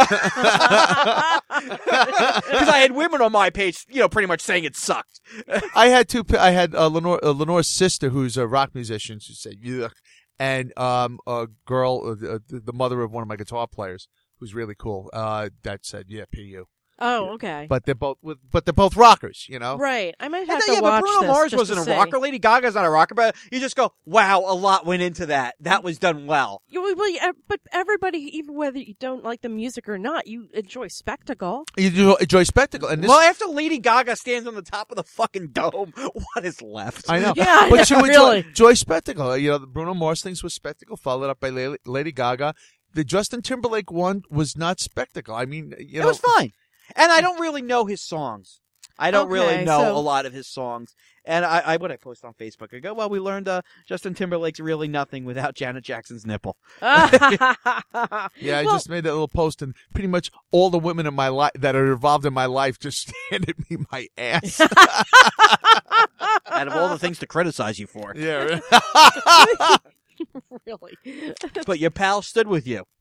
Because I had women on my page, you know, pretty much saying it sucked.
I had two. p- I had uh, Lenore, uh, Lenore's sister, who's a rock musician. She said, "Yuck," and um, a girl, uh, the, the mother of one of my guitar players, who's really cool. Uh, that said, "Yeah, P U."
Oh, okay.
But they're both. with- But they're both rockers. You know.
Right. I might
And
have
then,
to
yeah, but
watch
Bruno
this
Mars
just
wasn't
to
a
see.
rocker. Lady Gaga's not a rocker, but you just go, wow, a lot went into that. That was done well.
You, well, yeah, but everybody, even whether you don't like the music or not, you enjoy spectacle.
You do enjoy spectacle, and this.
Well, after Lady Gaga stands on the top of the fucking dome, what is left?
I know.
Yeah,
But you
yeah,
enjoy,
really.
enjoy spectacle. You know, the Bruno Mars things was spectacle, followed up by Lady, Lady Gaga. The Justin Timberlake one was not spectacle. I mean, you
It
know,
was fine. And I don't really know his songs. I don't really
Okay,
know
so-
a lot of his songs. And I, I what I post on Facebook, I go, well, we learned uh, Justin Timberlake's really nothing without Janet Jackson's nipple.
Yeah, I
Well,
just made that little post, and pretty much all the women in my life that are involved in my life just handed me my ass.
Out of all the things to criticize you for.
yeah,
really.
But your pal stood with you.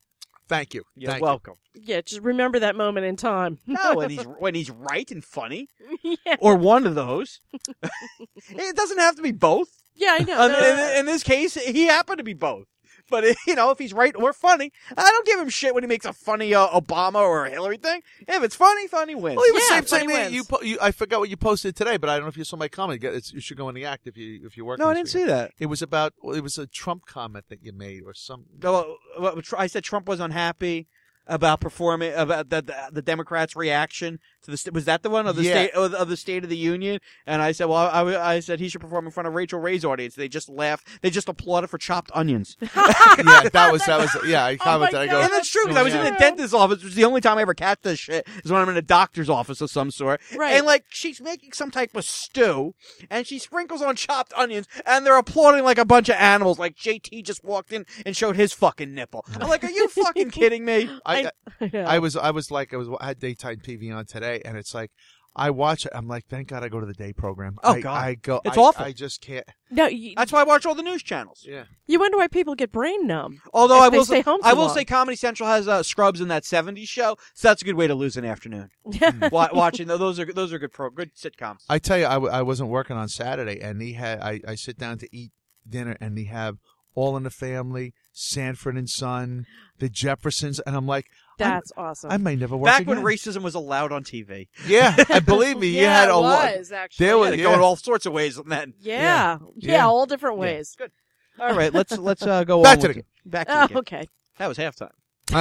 Thank you.
You're
Thank
welcome.
Yeah, just remember that moment in time.
No, when he's when he's right and funny,
yeah.
or one of those. It doesn't have to be both.
Yeah, I know.
Uh,
No,
in,
no,
in this case, he happened to be both. But, you know, if he's right or funny, I don't give him shit when he makes a funny uh, Obama or a Hillary thing. If it's funny, funny wins.
Well, he was
Yeah,
same, same
funny
thing.
wins.
You, po- you, I forgot what you posted today, but I don't know if you saw my comment. Get- It's, you should go in the act if you if you work.
No, I didn't see that.
It was about. Well, it was a Trump comment that you made, or some.
No, uh, uh, I said Trump was unhappy about performing, about the, the, the Democrats' reaction to the, st- was that the one of the
Yeah.
state, of, of the State of the Union? And I said, well, I, I said he should perform in front of Rachel Ray's audience. They just laughed. They just applauded for chopped onions.
Yeah, that was that was. Yeah, I commented. I go.
And that's true, because I was in
yeah.
a dentist's office, which is the only time I ever catch this shit, is when I'm in a doctor's office of some sort.
Right.
And, like, she's making some type of stew, and she sprinkles on chopped onions, and they're applauding like a bunch of animals, like J T just walked in and showed his fucking nipple. I'm like, are you fucking kidding me?
I,
I know.
I was I was like I was I had daytime T V on today, and it's like I watch it. I'm like, thank God I go to the day program.
Oh,
I,
God.
I go.
It's
I,
awful.
I just can't.
no, you,
That's why I watch all the news channels.
Yeah.
you wonder why people get brain numb.
Although
If
I
they
will
stay
say,
home
I
too
will
long.
say Comedy Central has uh, Scrubs in that seventies show, so that's a good way to lose an afternoon. Wa- watching those are those are good pro good sitcoms.
I tell you, I, w- I wasn't working on Saturday, and he had. I, I sit down to eat dinner, and they have All in the Family, Sanford and Son, The Jeffersons, and I'm like,
That's
I'm-
awesome.
I may never work
Back
again.
when racism was allowed on T V,
Yeah, I believe me. You
yeah,
had
it
a lot.
was, actually.
There was-
they
yeah.
go in all sorts of ways. Then
Yeah. Yeah,
Yeah.
all different ways.
good. All right, let's let's uh, go
Back
on
to
with
the
it. Back to the
Oh,
game.
okay.
That was halftime.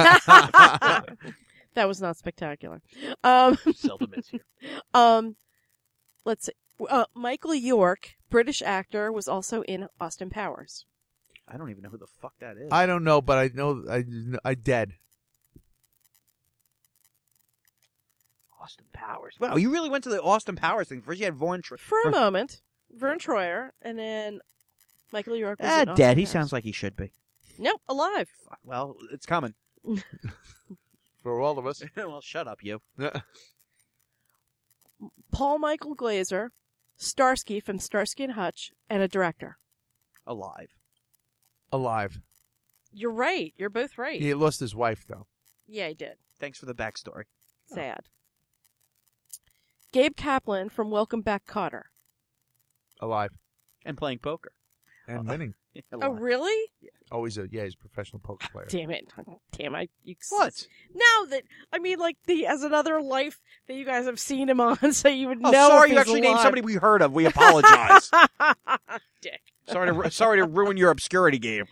That was not spectacular. Um,
Seldom is here.
um, let's see. Uh, Michael York, British actor, was also in Austin Powers.
I don't even know who the fuck that is.
I don't know, but I know I I dead.
Austin Powers. Wow, you really went to the Austin Powers thing. First you had Vaughn. Tr-
For a moment, Vern Troyer, and then Michael York was
ah,
in Austin
dead. He
Powers.
sounds like he should be.
Nope, alive.
Fuck, well, it's coming.
For all of us.
Well, shut up, you.
Paul Michael Glazer, Starsky from Starsky and Hutch, and a director.
Alive.
Alive.
You're right. You're both right.
He lost his wife, though.
Yeah, he did.
Thanks for the backstory.
Sad. Gabe Kaplan from Welcome Back, Kotter.
Alive.
And playing poker.
And winning.
Oh,
Alive.
really?
Always a, yeah, he's a professional poker player.
Damn it. Damn, I... You,
What?
Now that... I mean, like, the as another life that you guys have seen him on, so you would
Oh,
know
sorry,
if
you
he's
actually named
alive.
somebody we heard of. We apologize.
Dick.
sorry to ru- sorry to ruin your obscurity game.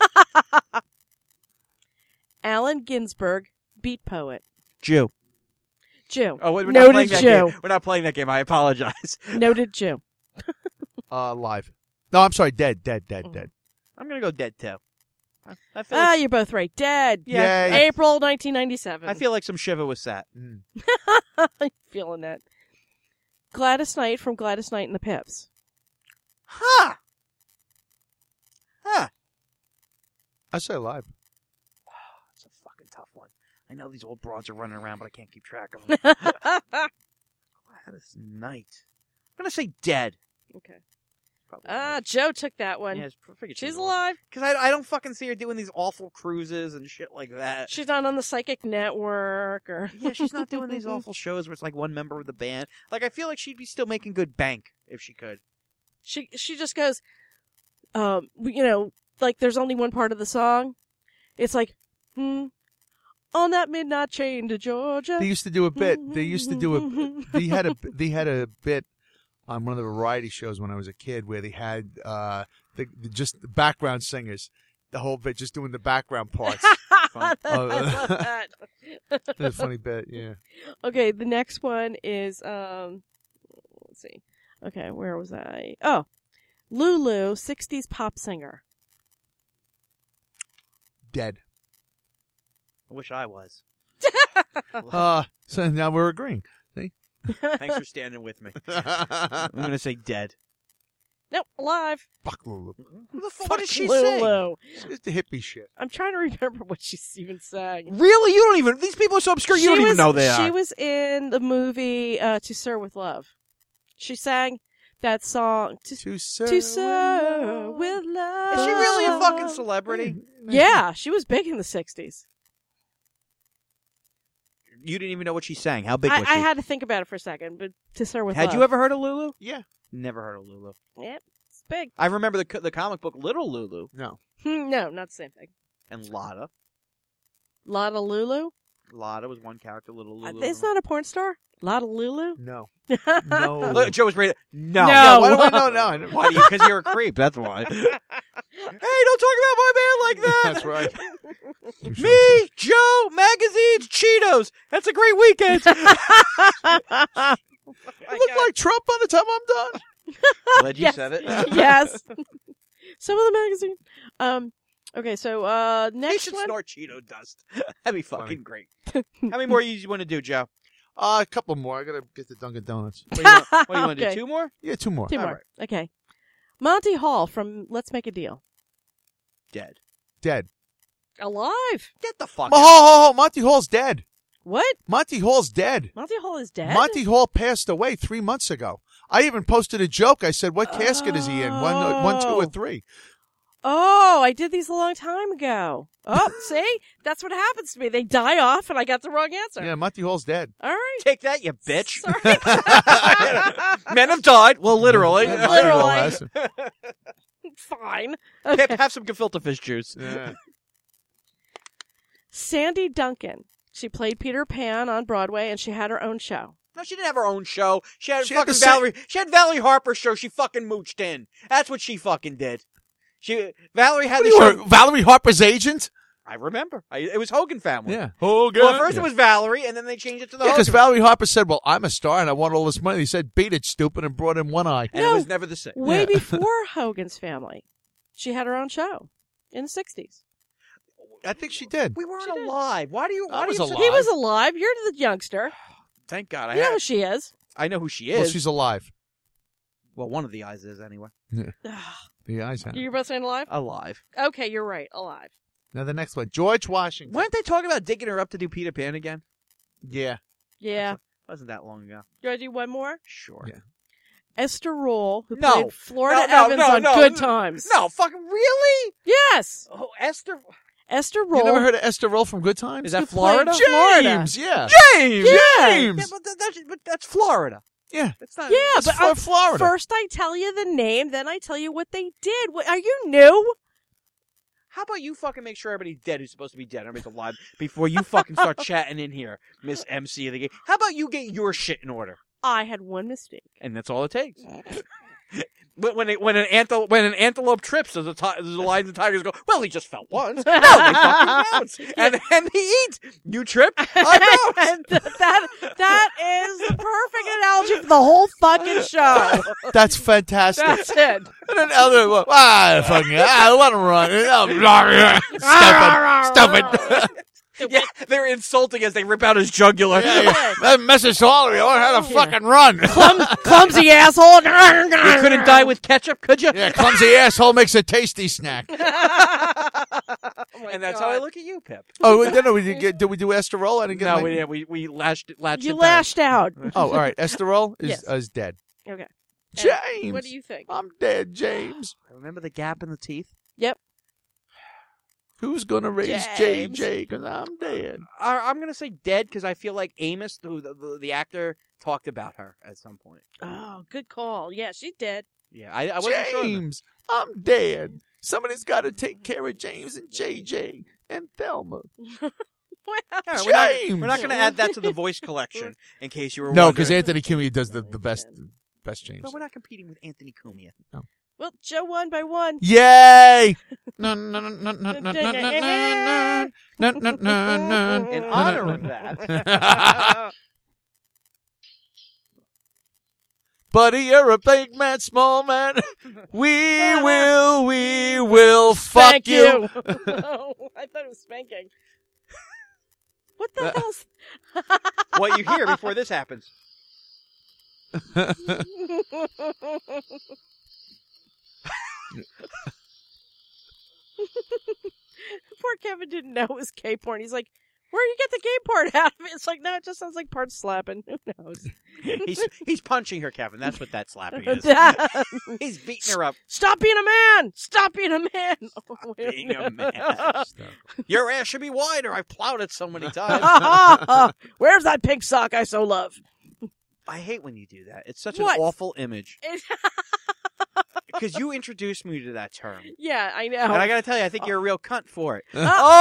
Allen Ginsberg, beat poet.
Jew.
Jew.
Oh, wait, we're not
Noted
playing that
Jew.
game. We're not playing that game. I apologize.
Noted Jew.
Uh, alive. No, I'm sorry. Dead, dead, dead,
Mm.
dead.
I'm gonna go dead too. I, I feel.
Ah,
like,
you're both right. Dead.
yeah,
Yay.
April nineteen ninety-seven.
I feel like some shiva was sat.
Mm.
I'm feeling that. Gladys Knight from Gladys Knight and the Pips.
Huh. Huh.
I say alive.
That's a fucking tough one. I know these old broads are running around, but I can't keep track of them. Gladys Knight. I'm gonna say dead.
Okay.
Probably
Ah, Joe took that one.
yeah, I figured
She's alive.
Because I, I don't fucking see her doing these awful cruises and shit like that.
She's not on the Psychic Network or.
Yeah, she's not doing these awful shows where it's like one member of the band. Like, I feel like she'd be still making good bank if she could.
She she just goes, um, you know, like there's only one part of the song. It's like, hmm, on that midnight train to Georgia.
They used to do a bit. They used to do a. They had a. They had a bit on one of the variety shows when I was a kid where they had uh the, the just the background singers, the whole bit just doing the background parts.
Fun.
I
Oh,
love that.
That's a funny bit. Yeah.
Okay, the next one is um, let's see. Okay, where was I? Oh, Lulu, sixties pop singer.
Dead.
I wish I was.
Uh, so now we're agreeing.
Thanks for standing with me. I'm going to say dead.
Nope, alive.
Fuck Lulu.
Who the fuck, what did she
Lulu.
say?
It's the hippie shit.
I'm trying to remember what she's even saying.
Really? You don't even... These people are so obscure, you
She
don't even
was-
know they
She
are.
was in the movie uh, To Sir with Love. She sang that song, To,
To Sir.
to Sir with Love.
Is she really a fucking celebrity?
Yeah, she was big in the sixties.
You didn't even know what she sang. How big
I,
was she?
I had to think about it for a second, but to start with,
Had
love.
you ever heard of Lulu?
Yeah.
Never heard of Lulu.
Yep, it's big.
I remember the co- the comic book Little Lulu
No.
No, not the same thing.
and Lotta.
Lotta Lulu.
Lotta was one character. Little
Uh,
Lulu.
It's not a porn star. Lotta Lulu.
No.
no.
No.
Look, Joe was ready. No.
No.
Yeah, why do I know? No. I don't-
Why? Because you're a creep. That's why. Hey, don't talk about my man like that.
That's right.
Me, Joe, magazines, Cheetos. That's a great weekend.
I look like Trump by the time I'm done.
Glad you
Yes.
said it.
Yes. Some of the magazine. Um. Okay, so uh,
They
next
should
one.
snort Cheeto dust. That'd be fucking
Funny.
great. How many more you want to do, Joe?
Uh, a couple more. I gotta get the Dunkin' Donuts.
What do you want, what do, you want to
Okay.
do? Two more?
Yeah, two more.
Two
All
more.
right.
Okay. Monty Hall from Let's Make a Deal.
Dead.
Dead.
Alive.
Get the fuck
Oh,
out.
ho, ho, ho, Monty Hall's dead.
What?
Monty Hall's dead.
Monty Hall is dead.
Monty Hall passed away three months ago. I even posted a joke. I said, "What casket is he in? One, uh, one, two, or
Oh.
three?"
Oh, I did these a long time ago. Oh, see? That's what happens to me. They die off, and I got the wrong answer.
Yeah, Monty Hall's dead.
All right.
Take that, you bitch.
Sorry.
Men have died. Well, literally.
Monty Hall
Literally.
has.
Fine.
Have,
Okay.
have some gefilte fish juice.
Yeah.
Sandy Duncan. She played Peter Pan on Broadway, and she had her own show.
No, she didn't have her own show. She had
She had
fucking
the sa-
Valerie. She had Valerie Harper's show. She fucking mooched in. That's what she fucking did. She Valerie had the
You
show.
were Valerie Harper's agent?
I remember. I, it was Hogan Family.
Yeah. Hogan.
Well, at first it was Valerie, and then they changed it to the
Yeah, because
Hogan.
Valerie Harper said, "Well, I'm a star and I want all this money." He said, "Beat it, stupid," and brought in one eye.
and
No.
it was never the same.
Way
Yeah.
before Hogan's Family. She had her own show in the sixties.
I think she did.
We weren't
She did.
alive. Why do you? Why
I
do
was
you?
alive.
He was alive. You're the youngster.
Thank God. I
You know
have,
who she is.
I know who she
Well,
is.
she's alive.
Well, one of the eyes is anyway.
The eyes have.
You're both saying alive?
Alive.
Okay, you're right. Alive.
Now the next one, George Washington.
Weren't they talking about digging her up to do Peter Pan again?
Yeah.
Yeah.
Wasn't that long ago?
You want to do one more?
Sure.
Yeah.
Esther Roll, who
No.
played Florida
No, no,
Evans
no,
on
no.
Good Times.
No, fucking really?
Yes.
Oh, Esther.
Esther
You
Roll.
never heard of Esther Roll from Good Times?
Is that
Who played
Florida?
James. Florida.
James, yeah.
James.
Yeah.
Yeah,
James.
but, that, that's, but that's Florida.
Yeah.
That's not.
Yeah,
That's
but
for
uh,
Florida.
first I tell you the name, then I tell you what they did. What, are you new?
How about you fucking make sure everybody's dead who's supposed to be dead, everybody's alive, before you fucking start chatting in here, Miss M C of the game. How about you get your shit in order?
I had one mistake.
And that's all it takes. When when, it, when an antelope when an antelope trips, does the, ti- does the lions and tigers go? Well, he just fell once. No, they fucking bounce, and and he eats. You trip, I bounce.
And th- that that is the perfect analogy for the whole fucking show.
That's fantastic.
That's it.
And then Elder, well, ah, fucking, ah, let him run. Stupid. Stupid.
Yeah, they're insulting as they rip out his jugular.
Yeah, yeah. That Missus Hall, you know how to fucking run.
Clum, clumsy asshole.
You couldn't die with ketchup, could you?
Yeah, clumsy asshole makes a tasty snack.
Oh my
And that's
God.
how I look at you, Pip.
Oh, we- no, we did, get, did we do Esther Roll? I didn't get
No,
my-
we didn't. We we lashed latched.
You
it down.
lashed out.
Oh, all right. Esther Roll is,
Yes.
is dead.
Okay.
James.
What do you think?
I'm dead, James.
Remember the gap in the teeth?
Yep.
Who's going to raise J
James.
J? Because I'm dead.
I, I'm gonna say dead because I feel like Amos, who the, the the actor, talked about her at some point.
Oh, good call. Yeah, she did.
Yeah, I, I wasn't sure.
James, I'm dead. Somebody's got to take care of James and J J and Thelma.
Well,
All right, we're not,
James.
we're not going to add that to the voice collection in case you were
No,
wondering.
because Anthony Cumia does the, the best best James.
But we're not competing with Anthony Cumia.
well, Joe won by one.
Yay! No, no, no, no, no, no, no, no, no, no, no, no, no.
In honor of that.
Buddy, you're a big man, small man. We will, we will fuck
Thank
you.
you. Oh, I thought it was spanking. What the
Uh,
hell's...
What you hear before this happens.
Poor Kevin didn't know it was gay porn. He's like, Where do you get the gay part out of it? It's like, no, it just sounds like part slapping. Who knows?
he's he's punching her, Kevin. That's what that slapping is. He's beating her up.
Stop being a man! Stop being a man!
Stop being a man. Your ass should be wider. I've plowed it so many times.
Where's that pink sock I so love?
I hate when you do that. It's such
What?
an awful image. Because you introduced me to that term.
Yeah, I know.
And I gotta tell you, I think you're a real cunt for it.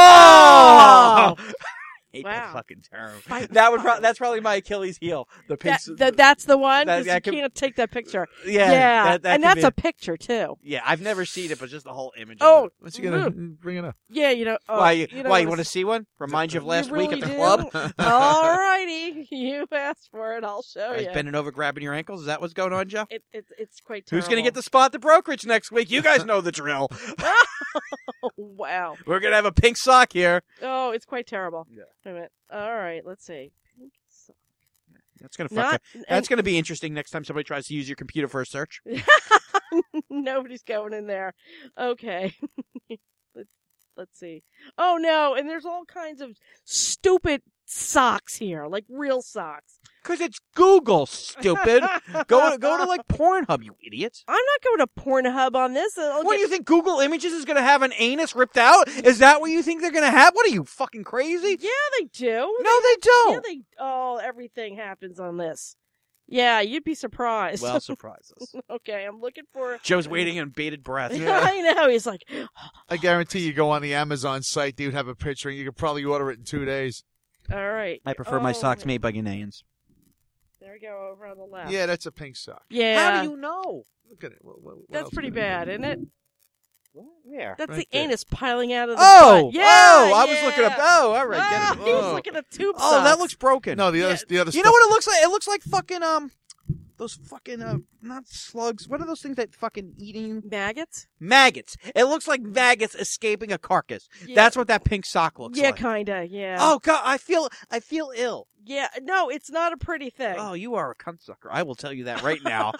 Oh!
Hate
Wow.
that fucking term.
Fight
That would
fire.
pro- that's probably my Achilles heel. The pink.
That, that, that's the one?
That-
'Cause
that
you
could-
can't take that picture.
yeah,
Yeah,
that, that
and
could
that's
be-
a picture, too.
Yeah, I've never seen it, but just the whole image.
Oh,
of it.
What's he gonna bring it up?
yeah, you know. Oh,
why? You,
you know
why you
what
want to see one? Remind you of last
you
week
really
at the
do?
club.
All righty. You asked for it. I'll show
Guys
you.
bending over, grabbing your ankles. Is that what's going on, Joe?
It, it, it's quite terrible.
Who's gonna get the spot at the brokerage next week? You guys know the drill.
Oh, wow.
We're gonna have a pink sock here.
Oh, it's quite terrible.
Yeah.
Wait a minute. All right, let's see. Pink sock.
That's gonna fuck.
Not,
up. That's gonna be interesting next time somebody tries to use your computer for a search.
Nobody's going in there. Okay. let's let's see. Oh no, and there's all kinds of stupid socks here, like real socks.
Cause it's Google, stupid. go to go to like Pornhub, you idiot.
I'm not going to Pornhub on this. I'll
What
get-
do you think? Google Images is gonna have an anus ripped out? Is that what you think they're gonna have? What are you fucking crazy?
Yeah, they do.
No, they don't.
Yeah, they. Oh, everything happens on this. Yeah, you'd be surprised.
Well, surprise us.
Okay, I'm looking for.
Joe's waiting in bated breath.
I know. He's like,
I guarantee you go on the Amazon site, dude, have a picture, and you could probably order it in two days.
all right.
I prefer my
Oh,
socks made by Ghanaians.
There we go, over on the left.
Yeah, that's a pink sock.
Yeah.
How do you know?
Look at it. What, what, what
That's
else
pretty
could it
bad,
be?
isn't it?
Where?
That's
Right
the
there.
anus piling out of the
Oh,
butt. Yeah,
oh! I was looking up.
yeah.
Oh, all right, get
Ah,
it.
he was
Oh,
looking at tube
oh that
socks.
looks broken.
No, the other,
Yeah.
the other
You
stuff.
know what it looks like? It looks like fucking um, those fucking uh, not slugs. What are those things that fucking eating
Maggots?
maggots? It looks like maggots escaping a carcass.
Yeah.
That's what that pink sock looks
Yeah,
like.
kinda, yeah.
Oh god, I feel I feel ill.
Yeah, no, it's not a pretty thing.
Oh, you are a cunt sucker. I will tell you that right now.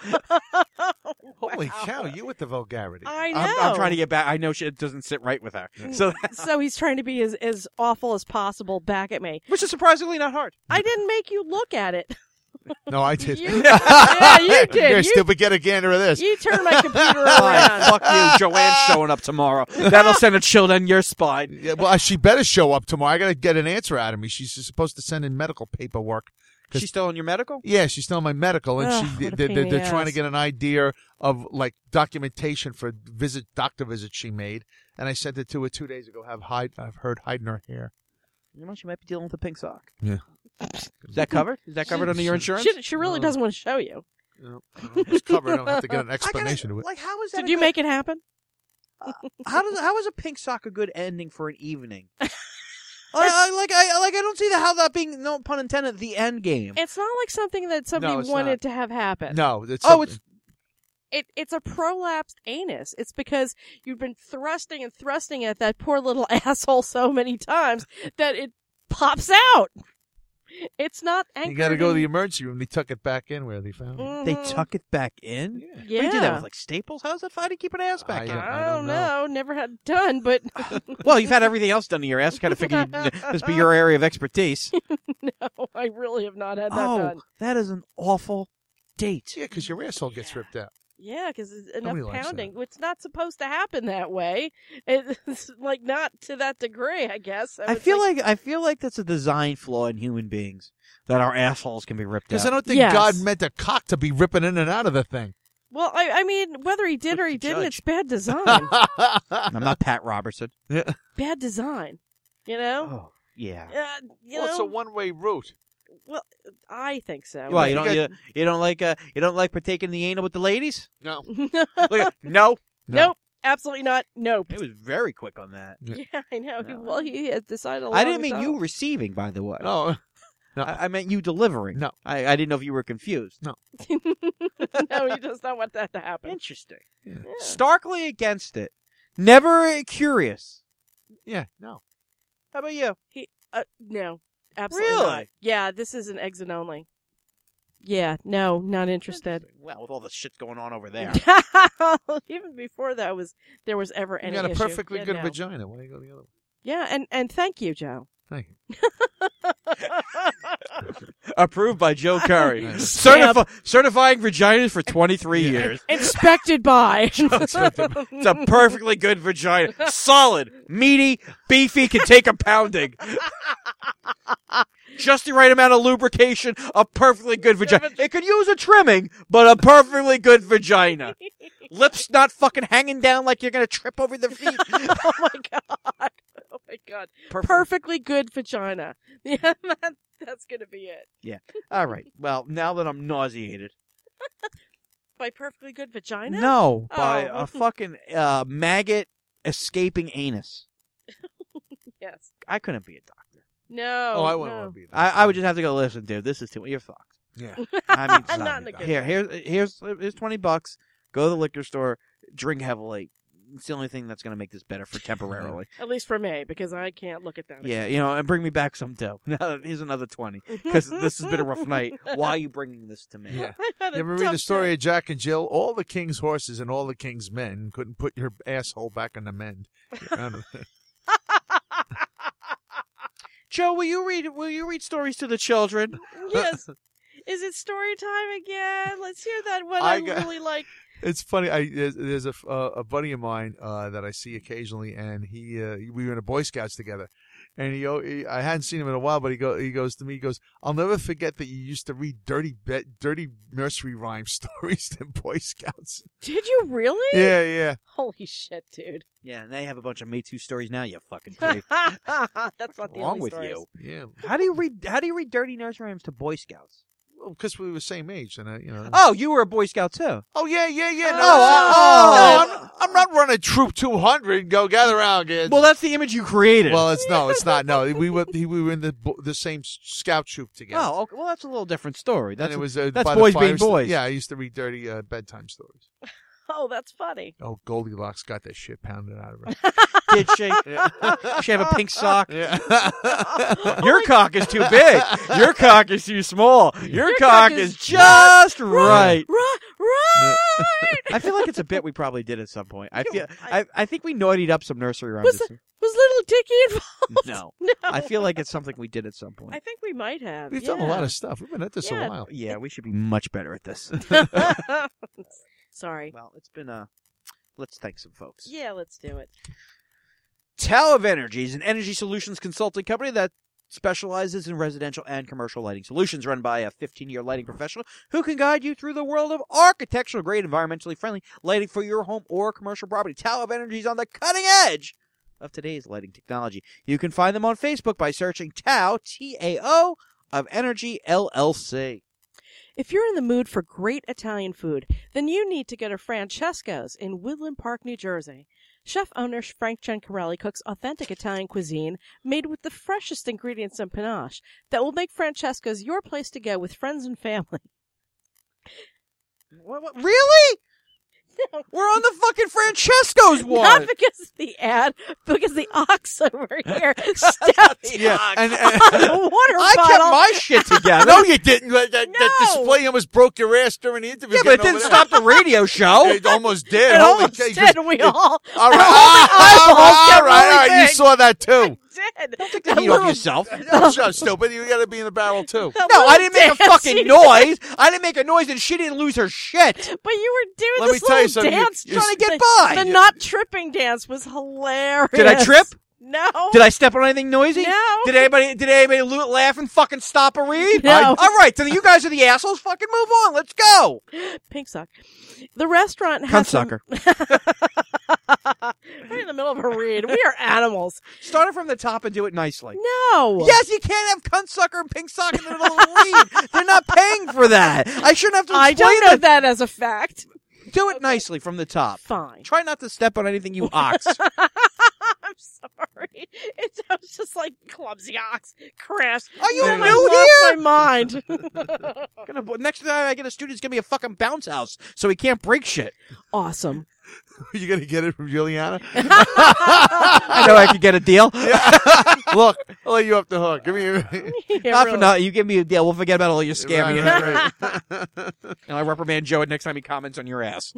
Holy
Wow.
cow, you with the vulgarity.
I know.
I'm, I'm trying to get back. I know shit doesn't sit right with her. So,
So he's trying to be as, as awful as possible back at me.
which is surprisingly not hard.
I didn't make you look at it.
No, I did.
You- yeah, you did.
Here,
You-
stupid, get a gander of this.
You turned my computer
Fine,
around.
fuck you. Joanne's showing up tomorrow. That'll send a chill down your spine.
Yeah, well, she better show up tomorrow. I got to get an answer out of me. She's supposed to send in medical paperwork. 'Cause-
She's still in your medical?
Yeah, she's still in my medical, and
Ugh,
she
what a
they're,
pain
they're,
in the
they're trying to
ass.
get an idea of like documentation for visit doctor visits she made, and I sent it to her two days ago. Have hide, I've heard hiding her hair.
You know, she might be dealing with a pink sock.
Yeah.
Is that covered? Is that covered under your insurance?
She, she really
Oh.
doesn't want to show you.
You know, it's covered. I don't have to get an
I gotta-
explanation to it.
Like, how is that?
Did
a
you
good-
make it happen?
How does how is a pink sock a good ending for an evening? I, I like I like I don't see the how that being no pun intended the end game.
It's not like something that somebody
No, it's
wanted
not.
to have happen.
No, it's
Oh, it's
It, it's a prolapsed anus. It's because you've been thrusting and thrusting at that poor little asshole so many times that it pops out. It's not anchored.
you got to go to the
in-
emergency room. They tuck it back in where they found it.
they
Mhm.
tuck it back in.
Yeah.
What
Yeah.
do you do that with like staples? How's that fine to keep an ass back
I
in?
don't-
I,
don't
don't know. Never had it done, but
Well, you've had everything else done to your ass. Kind of figured this be your area of expertise.
no, I really have not had that
Oh,
done.
that is an awful date.
Yeah, because your asshole gets ripped out.
Yeah, because enough
Nobody likes
pounding. It's not supposed to happen that way. It's like not to that degree, I guess.
I
would
feel
think-
like I feel like that's a design flaw in human beings that our assholes can be ripped
Because
out.
I don't think
Yes.
God meant a cock to be ripping in and out of the thing.
Well, I, I mean, whether he did or he
the
didn't,
judge?
it's bad design.
I'm not Pat Robertson.
bad design. You know.
Oh yeah.
Uh, you
well,
know.
it's a one-way route.
Well, I think so.
Well, you
you
don't you,
got-
you don't like uh you don't like partaking in the anal with the ladies?
No.
Look at, no.
Nope, absolutely not. Nope.
It was very quick on that.
Yeah.
Yeah, I know.
No.
Well, he had decided. A
I didn't
long
mean
time.
you receiving, by the way.
No. No.
I, I meant you delivering.
No.
I, I didn't know if you were confused.
no, he does not want that to happen.
Interesting.
Yeah.
Yeah.
Starkly against it. Never curious.
Yeah, no.
How about you?
Uh, no, absolutely
Really?
not. Yeah, this is an exit only. Yeah, no, not interested.
Well, with all the shit going on over there.
Even before that was there was ever
You
any
got a
issue.
perfectly
Yeah,
good
no.
vagina. Why do you go the other way?
Yeah, and and thank you, Joe.
Thank you.
Approved by Joe Curry.
Stamp.
Certifi- certifying vaginas for twenty-three years.
Inspected by.
It's a perfectly good vagina. Solid, meaty, beefy, can take a pounding. Just the right amount of lubrication, a perfectly good vagina. It could use a trimming, but a perfectly good vagina. Lips not fucking hanging down like you're going to trip over the feet.
Oh my god. Oh my god.
Perfect.
Perfectly good vagina. Yeah, that, that's gonna be it.
All right. Well, now that I'm nauseated.
By perfectly good vagina?
No, by
Oh.
a fucking uh, maggot escaping anus.
Yes.
I couldn't be a doctor.
No.
Oh, I wouldn't
no.
want to be there.
I, I would just have to go, listen, dude, this is too much. You're fucked.
Yeah.
I mean,
Not
sorry.
in a good
here,
way.
here's, here's, here's twenty bucks. Go to the liquor store, drink heavily. It's the only thing that's going to make this better for temporarily.
At least for me, because I can't look at that.
Yeah, you know, and bring me back some dough. Here's another twenty. Because this has been a rough night. Why are you bringing this to me?
Yeah.
I had a
You ever read
tough
the story
day.
of Jack and Jill? All the king's horses and all the king's men couldn't put your asshole back on the mend. I don't-
Joe, will you read will you read stories to the children?
Yes. Is it story time again? Let's hear that one. I,
I got-
really like.
It's funny. I there's, there's a uh, a buddy of mine uh, that I see occasionally, and he uh, we were in a Boy Scouts together, and he, he I hadn't seen him in a while, but he go he goes to me, he goes, "I'll never forget that you used to read dirty be- dirty nursery rhyme stories in Boy Scouts."
Did you really?
Yeah, yeah.
Holy shit, dude.
Yeah, and they have a bunch of Me Too stories now, you fucking pig.
That's not
What's
the
wrong
only
with
stories.
you?
Yeah,
How do you read how do you read dirty nursery rhymes to Boy Scouts?
because we were the same age, and uh, you know.
Oh, you were a Boy Scout too.
Oh yeah, yeah, yeah. No,
Oh,
I- no,
oh.
I'm, I'm not running Troop two hundred. Go gather around, kids.
Well, that's the image you created.
Well, it's no, it's not. No, we were he, we were in the bo- the same scout troop together.
oh, okay. Well, that's a little different story.
and
That's
it was uh,
that's
by the
boys
fire
being
sta-
boys.
Yeah, I used to read dirty uh, bedtime stories.
Oh, that's funny.
Oh, Goldilocks got that shit pounded out of her.
Did she? She have a pink sock.
Yeah.
Your cock is too big. Your cock is too small. Your,
Your
cock,
cock
is
is
just right.
Right, right.
I feel like it's a bit we probably did at some point. I feel
I-
I, I think we naughtied up some nursery rhymes.
Was Was little Dicky involved?
No.
No.
I feel like it's something we did at some point.
I think we might have.
We've
yeah.
done a lot of stuff. We've been at this
Yeah.
a while.
Yeah, we should be much better at this.
Sorry.
Well, it's been a. Let's thank some folks.
Yeah, let's do it.
Tao of Energy is an energy solutions consulting company that specializes in residential and commercial lighting solutions, run by a fifteen-year lighting professional who can guide you through the world of architectural-grade, environmentally friendly lighting for your home or commercial property. Tao of Energy is on the cutting edge of today's lighting technology. You can find them on Facebook by searching Tao, T A O, of Energy, L L C.
If you're in the mood for great Italian food, then you need to go to Francesco's in Woodland Park, New Jersey. Chef owner Frank Gencarelli cooks authentic Italian cuisine made with the freshest ingredients and panache that will make Francesco's your place to go with friends and family.
What, what, really? We're on the fucking Francesco's one.
Not because of the ad, because the ox over here stepped
Yeah, and,
on
and
a water
I
bottle.
kept my shit together.
no, you didn't. That, that, that
No.
display almost broke your ass during the interview.
Yeah, but it
getting
didn't
over there.
stop the radio show.
It almost did.
It
Holy
almost
cake.
did. We all,
All right,
all the
all
eyeballs
right,
kept
all right, all
really
right. You
big.
saw that too.
did.
Take the heat off yourself.
That's just stupid. You got to be in the barrel too.
That
No,
little
I didn't make a
dance
fucking
you
noise. I didn't make a noise, and she didn't lose her shit.
did. But you were doing
Let me
this
tell you
little
something. You-
dance.
you're
Trying to get
the,
by.
The not tripping dance was hilarious.
Did I trip?
No.
Did I step on anything noisy?
No.
Did anybody? Did anybody lo- laugh and fucking stop a read?
No.
I- all right, so you guys are the assholes. Fucking move on. Let's go.
Pink sock. The restaurant
Cunt
has some-
sucker.
right in the middle of a read. We are animals.
Start it from the top and do it nicely.
No.
Yes, you can't have cunt sucker and pink sock in the middle of the read. They're not paying for that. I shouldn't have to
I
explain
don't know
it.
that as a fact.
Do it nicely from the top.
Fine.
Try not to step on anything, you ox.
I'm sorry. It was just like clumsy ox crash.
Are you
And I
new
lost
here?
my mind.
Gonna, next time I get a student, it's gonna be a fucking bounce house, so he can't break shit.
Awesome.
You gonna get it from Juliana?
I know I could get a deal.
Look, I'll let you off the hook. Give me. A...
Yeah,
Not
really.
for nothing. You give me a deal. We'll forget about all your scamming.
Right, right, right.
And I reprimand Joe next time he comments on your ass.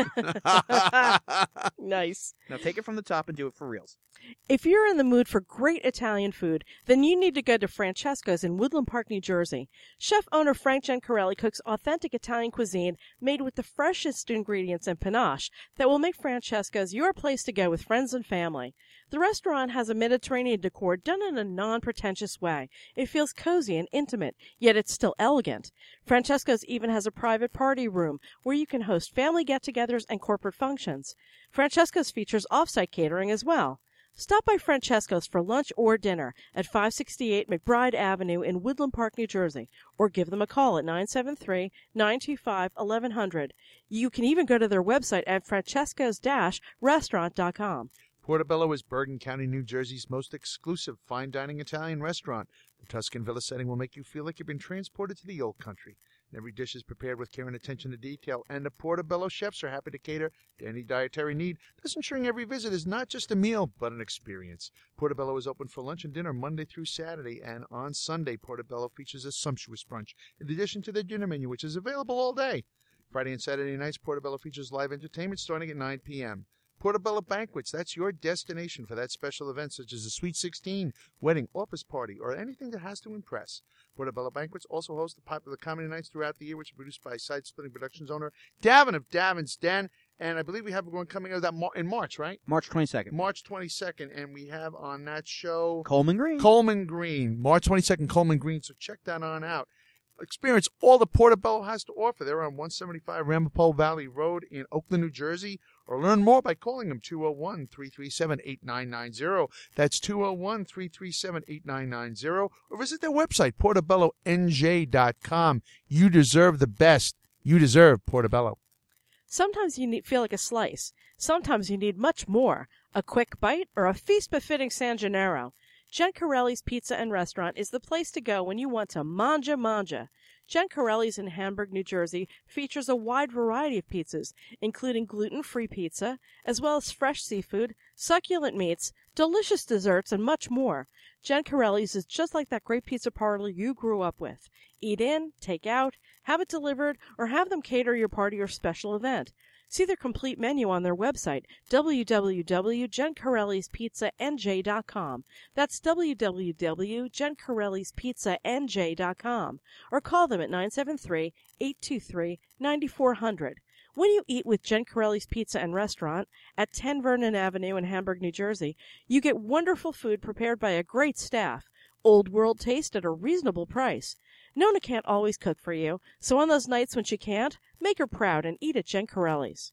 Nice.
Now take it from the top and do it for reals.
If you're in the mood for great Italian food, then you need to go to Francesco's in Woodland Park, New Jersey. Chef-owner Frank Gencarelli cooks authentic Italian cuisine made with the freshest ingredients and panache that will make Francesco's your place to go with friends and family. The restaurant has a Mediterranean decor done in a non-pretentious way. It feels cozy and intimate, yet it's still elegant. Francesco's even has a private party room where you can host family get-togethers and corporate functions. Francesco's features off-site catering as well. Stop by Francesco's for lunch or dinner at five sixty-eight McBride Avenue in Woodland Park, New Jersey, or give them a call at nine seven three, nine two five, eleven hundred. You can even go to their website at francescos dash restaurant dot com.
Portobello is Bergen County, New Jersey's most exclusive fine dining Italian restaurant. The Tuscan Villa setting will make you feel like you've been transported to the old country. Every dish is prepared with care and attention to detail, and the Portobello chefs are happy to cater to any dietary need, thus ensuring every visit is not just a meal, but an experience. Portobello is open for lunch and dinner Monday through Saturday, and on Sunday, Portobello features a sumptuous brunch, in addition to their dinner menu, which is available all day. Friday and Saturday nights, Portobello features live entertainment starting at nine p.m. Portobello Banquets, that's your destination for that special event, such as a Sweet sixteen, wedding, office party, or anything that has to impress. Portobello Banquets also hosts the popular comedy nights throughout the year, which are produced by Side Splitting Productions owner Davin of Davin's Den. And I believe we have one coming out that Mar- in March, right?
March twenty-second.
March twenty-second. And we have on that show
Coleman Green.
Coleman Green. March twenty-second, Coleman Green. So check that on out. Experience all the Portobello has to offer. They're on one seventy-five Ramapo Valley Road in Oakland, New Jersey. Or learn more by calling them two oh one, three three seven, eight nine nine zero. That's two oh one, three three seven, eight nine nine zero. Or visit their website, portobello n j dot com. You deserve the best. You deserve Portobello.
Sometimes you need, feel like a slice. Sometimes you need much more. A quick bite or a feast befitting San Gennaro. Gencarelli's Pizza and Restaurant is the place to go when you want to manja manja. Gencarelli's in Hamburg, New Jersey features a wide variety of pizzas, including gluten-free pizza, as well as fresh seafood, succulent meats, delicious desserts, and much more. Gencarelli's is just like that great pizza parlor you grew up with. Eat in, take out, have it delivered, or have them cater your party or special event. See their complete menu on their website, w w w dot gencarellis pizza n j dot com. That's w w w dot gencarellis pizza n j dot com. Or call them at nine seven three, eight two three, nine four zero zero. When you eat with Gencarelli's Pizza and Restaurant at ten Vernon Avenue in Hamburg, New Jersey, you get wonderful food prepared by a great staff. Old world taste at a reasonable price. Nona can't always cook for you, so on those nights when she can't, make her proud and eat at Gencarelli's.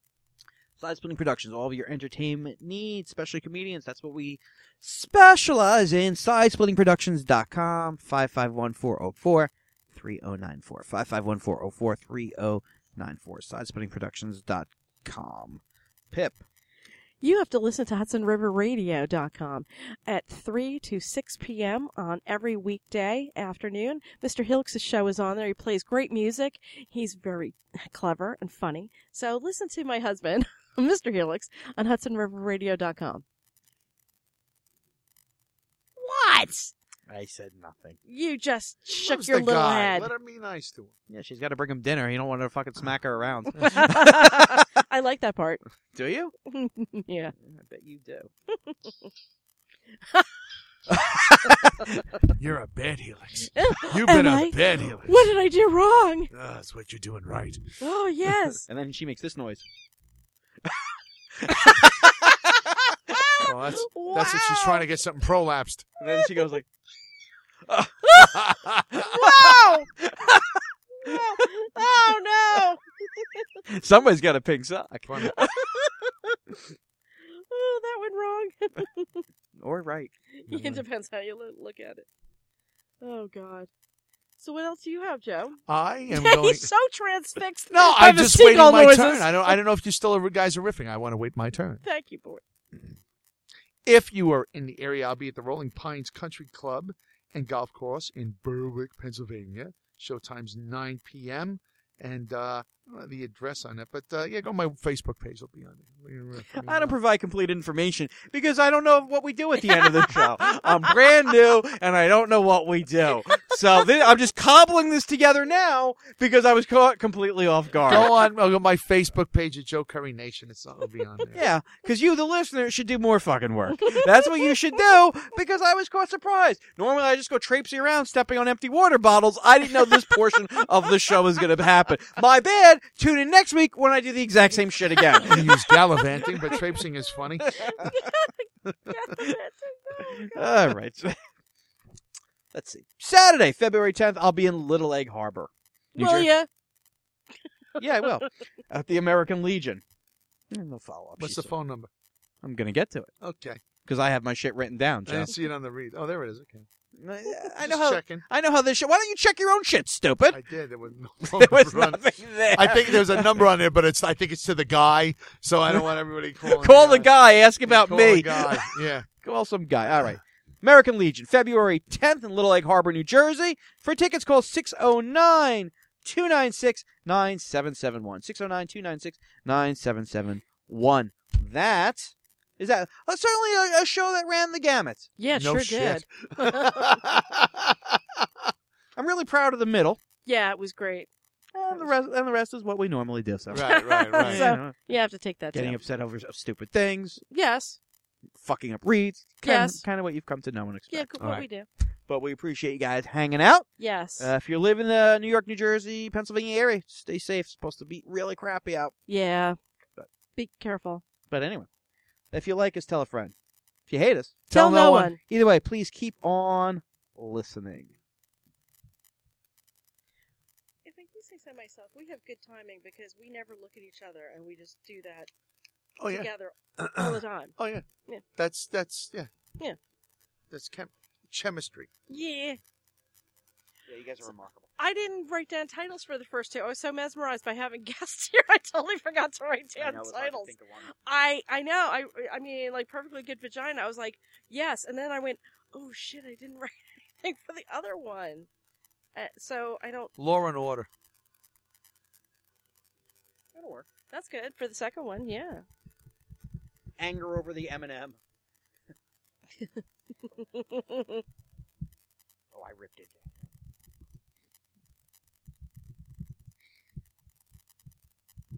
Side Splitting Productions, all of your entertainment needs, especially comedians. That's what we specialize in. side splitting productions dot com, five five one, four oh four, three oh nine four, five five one, four oh four, three oh nine four, side splitting productions dot com. Pip.
You have to listen to Hudson River Radio dot com at three to six p.m. on every weekday afternoon. Mister Helix's show is on there. He plays great music. He's very clever and funny. So listen to my husband, Mister Helix, on Hudson River Radio dot com. What?
I said nothing.
You just shook
Loves
your
the
little
guy.
head.
Let her be nice to him.
Yeah, she's got to bring him dinner. You don't want to fucking smack her around.
I like that part.
Do you?
Yeah.
I bet you do.
You're a bad Helix. You've been
Am
a
I?
bad Helix.
What did I do wrong?
Ah, that's what you're doing right.
Oh, yes.
And then she makes this noise.
Oh, that's, that's what she's trying to get something prolapsed.
And then she goes like,
Wow! Oh, no.
somebody's got a pink sock.
Funny.
Oh, that went wrong.
Or right.
It depends how you lo- look at it. Oh, God. So what else do you have, Joe?
I am going.
He's so transfixed.
No,
by
I'm
the
just waiting
seagull
my
noises.
turn. I don't. I don't know if you still are guys are riffing. I want to wait my turn.
Thank you, boy.
If you are in the area, I'll be at the Rolling Pines Country Club and Golf Course in Berwick, Pennsylvania. Showtime's nine p.m. And uh, I don't have the address on it, but uh, yeah, go on my Facebook page. It'll be on there.
I don't provide complete information because I don't know what we do at the end of the show. I'm brand new and I don't know what we do. So this, I'm just cobbling this together now because I was caught completely off guard.
Go on, go on my Facebook page at Joe Curry Nation. It's all be on there.
Yeah, because you, the listener, should do more fucking work. That's what you should do because I was caught surprised. Normally I just go traipsing around stepping on empty water bottles. I didn't know this portion of the show was going to happen. My bad. Tune in next week when I do the exact same shit again.
You use gallivanting, but traipsing is funny.
All right. Let's see. Saturday, February tenth, I'll be in Little Egg Harbor. New
Will
Jersey.
ya?
Yeah, I will. At the American Legion. No follow-up.
What's
she
the
said.
phone number?
I'm going to get to it
Okay.
because I have my shit written down,
I
Joe.
didn't see it on the read. Oh, there it is. Okay.
I know
Just
how.
checking.
I know how this shit. Why don't you check your own shit, stupid?
I did. There was no
There was
number on-
nothing there.
I think there's a number on there, but it's. I think it's to the guy, so I don't want everybody calling.
Call the guy. Ask about
Call
me.
the guy. Yeah.
Call some guy. All right. American Legion, February tenth in Little Egg Harbor, New Jersey. For tickets, call six oh nine, two nine six, nine seven seven one. six oh nine, two nine six, nine seven seven one. That is that. Uh, certainly a, a show that ran the gamut.
Yeah, it
No
sure
shit.
did.
I'm really proud of the middle.
Yeah, it was great.
And the rest, and the rest is what we normally do. So,
Right, right, right.
So-
You know,
You have to take that
getting
too.
upset over stupid things,
Yes.
fucking up reads. Kind
Yes.
Of, kind of what you've come to know and expect.
Yeah, what
All right.
we do.
But we appreciate you guys hanging out.
Yes.
Uh, if you live in the New York, New Jersey, Pennsylvania area, stay safe. It's supposed to be really crappy out.
yeah.
But-
Be careful.
But anyway, if you like us, tell a friend. If you hate us,
Tell, no one.
Either way, please keep on listening.
If I do say so myself, we have good timing because we never look at each other and we just do that
Oh yeah.
together all the time.
Oh yeah.
Yeah.
That's that's yeah.
Yeah.
That's chem- chemistry.
Yeah.
Yeah, you guys are remarkable.
I didn't write down titles for the first two. I was so mesmerized by having guests here, I totally forgot to write down titles. I I know. I I mean, like Perfectly Good Vagina. I was like, yes, and then I went, oh shit, I didn't write anything for the other one. Uh, so I don't.
Law and Order.
That'll work.
That's good for the second one. Yeah.
Anger over the M and M. Oh, I ripped it.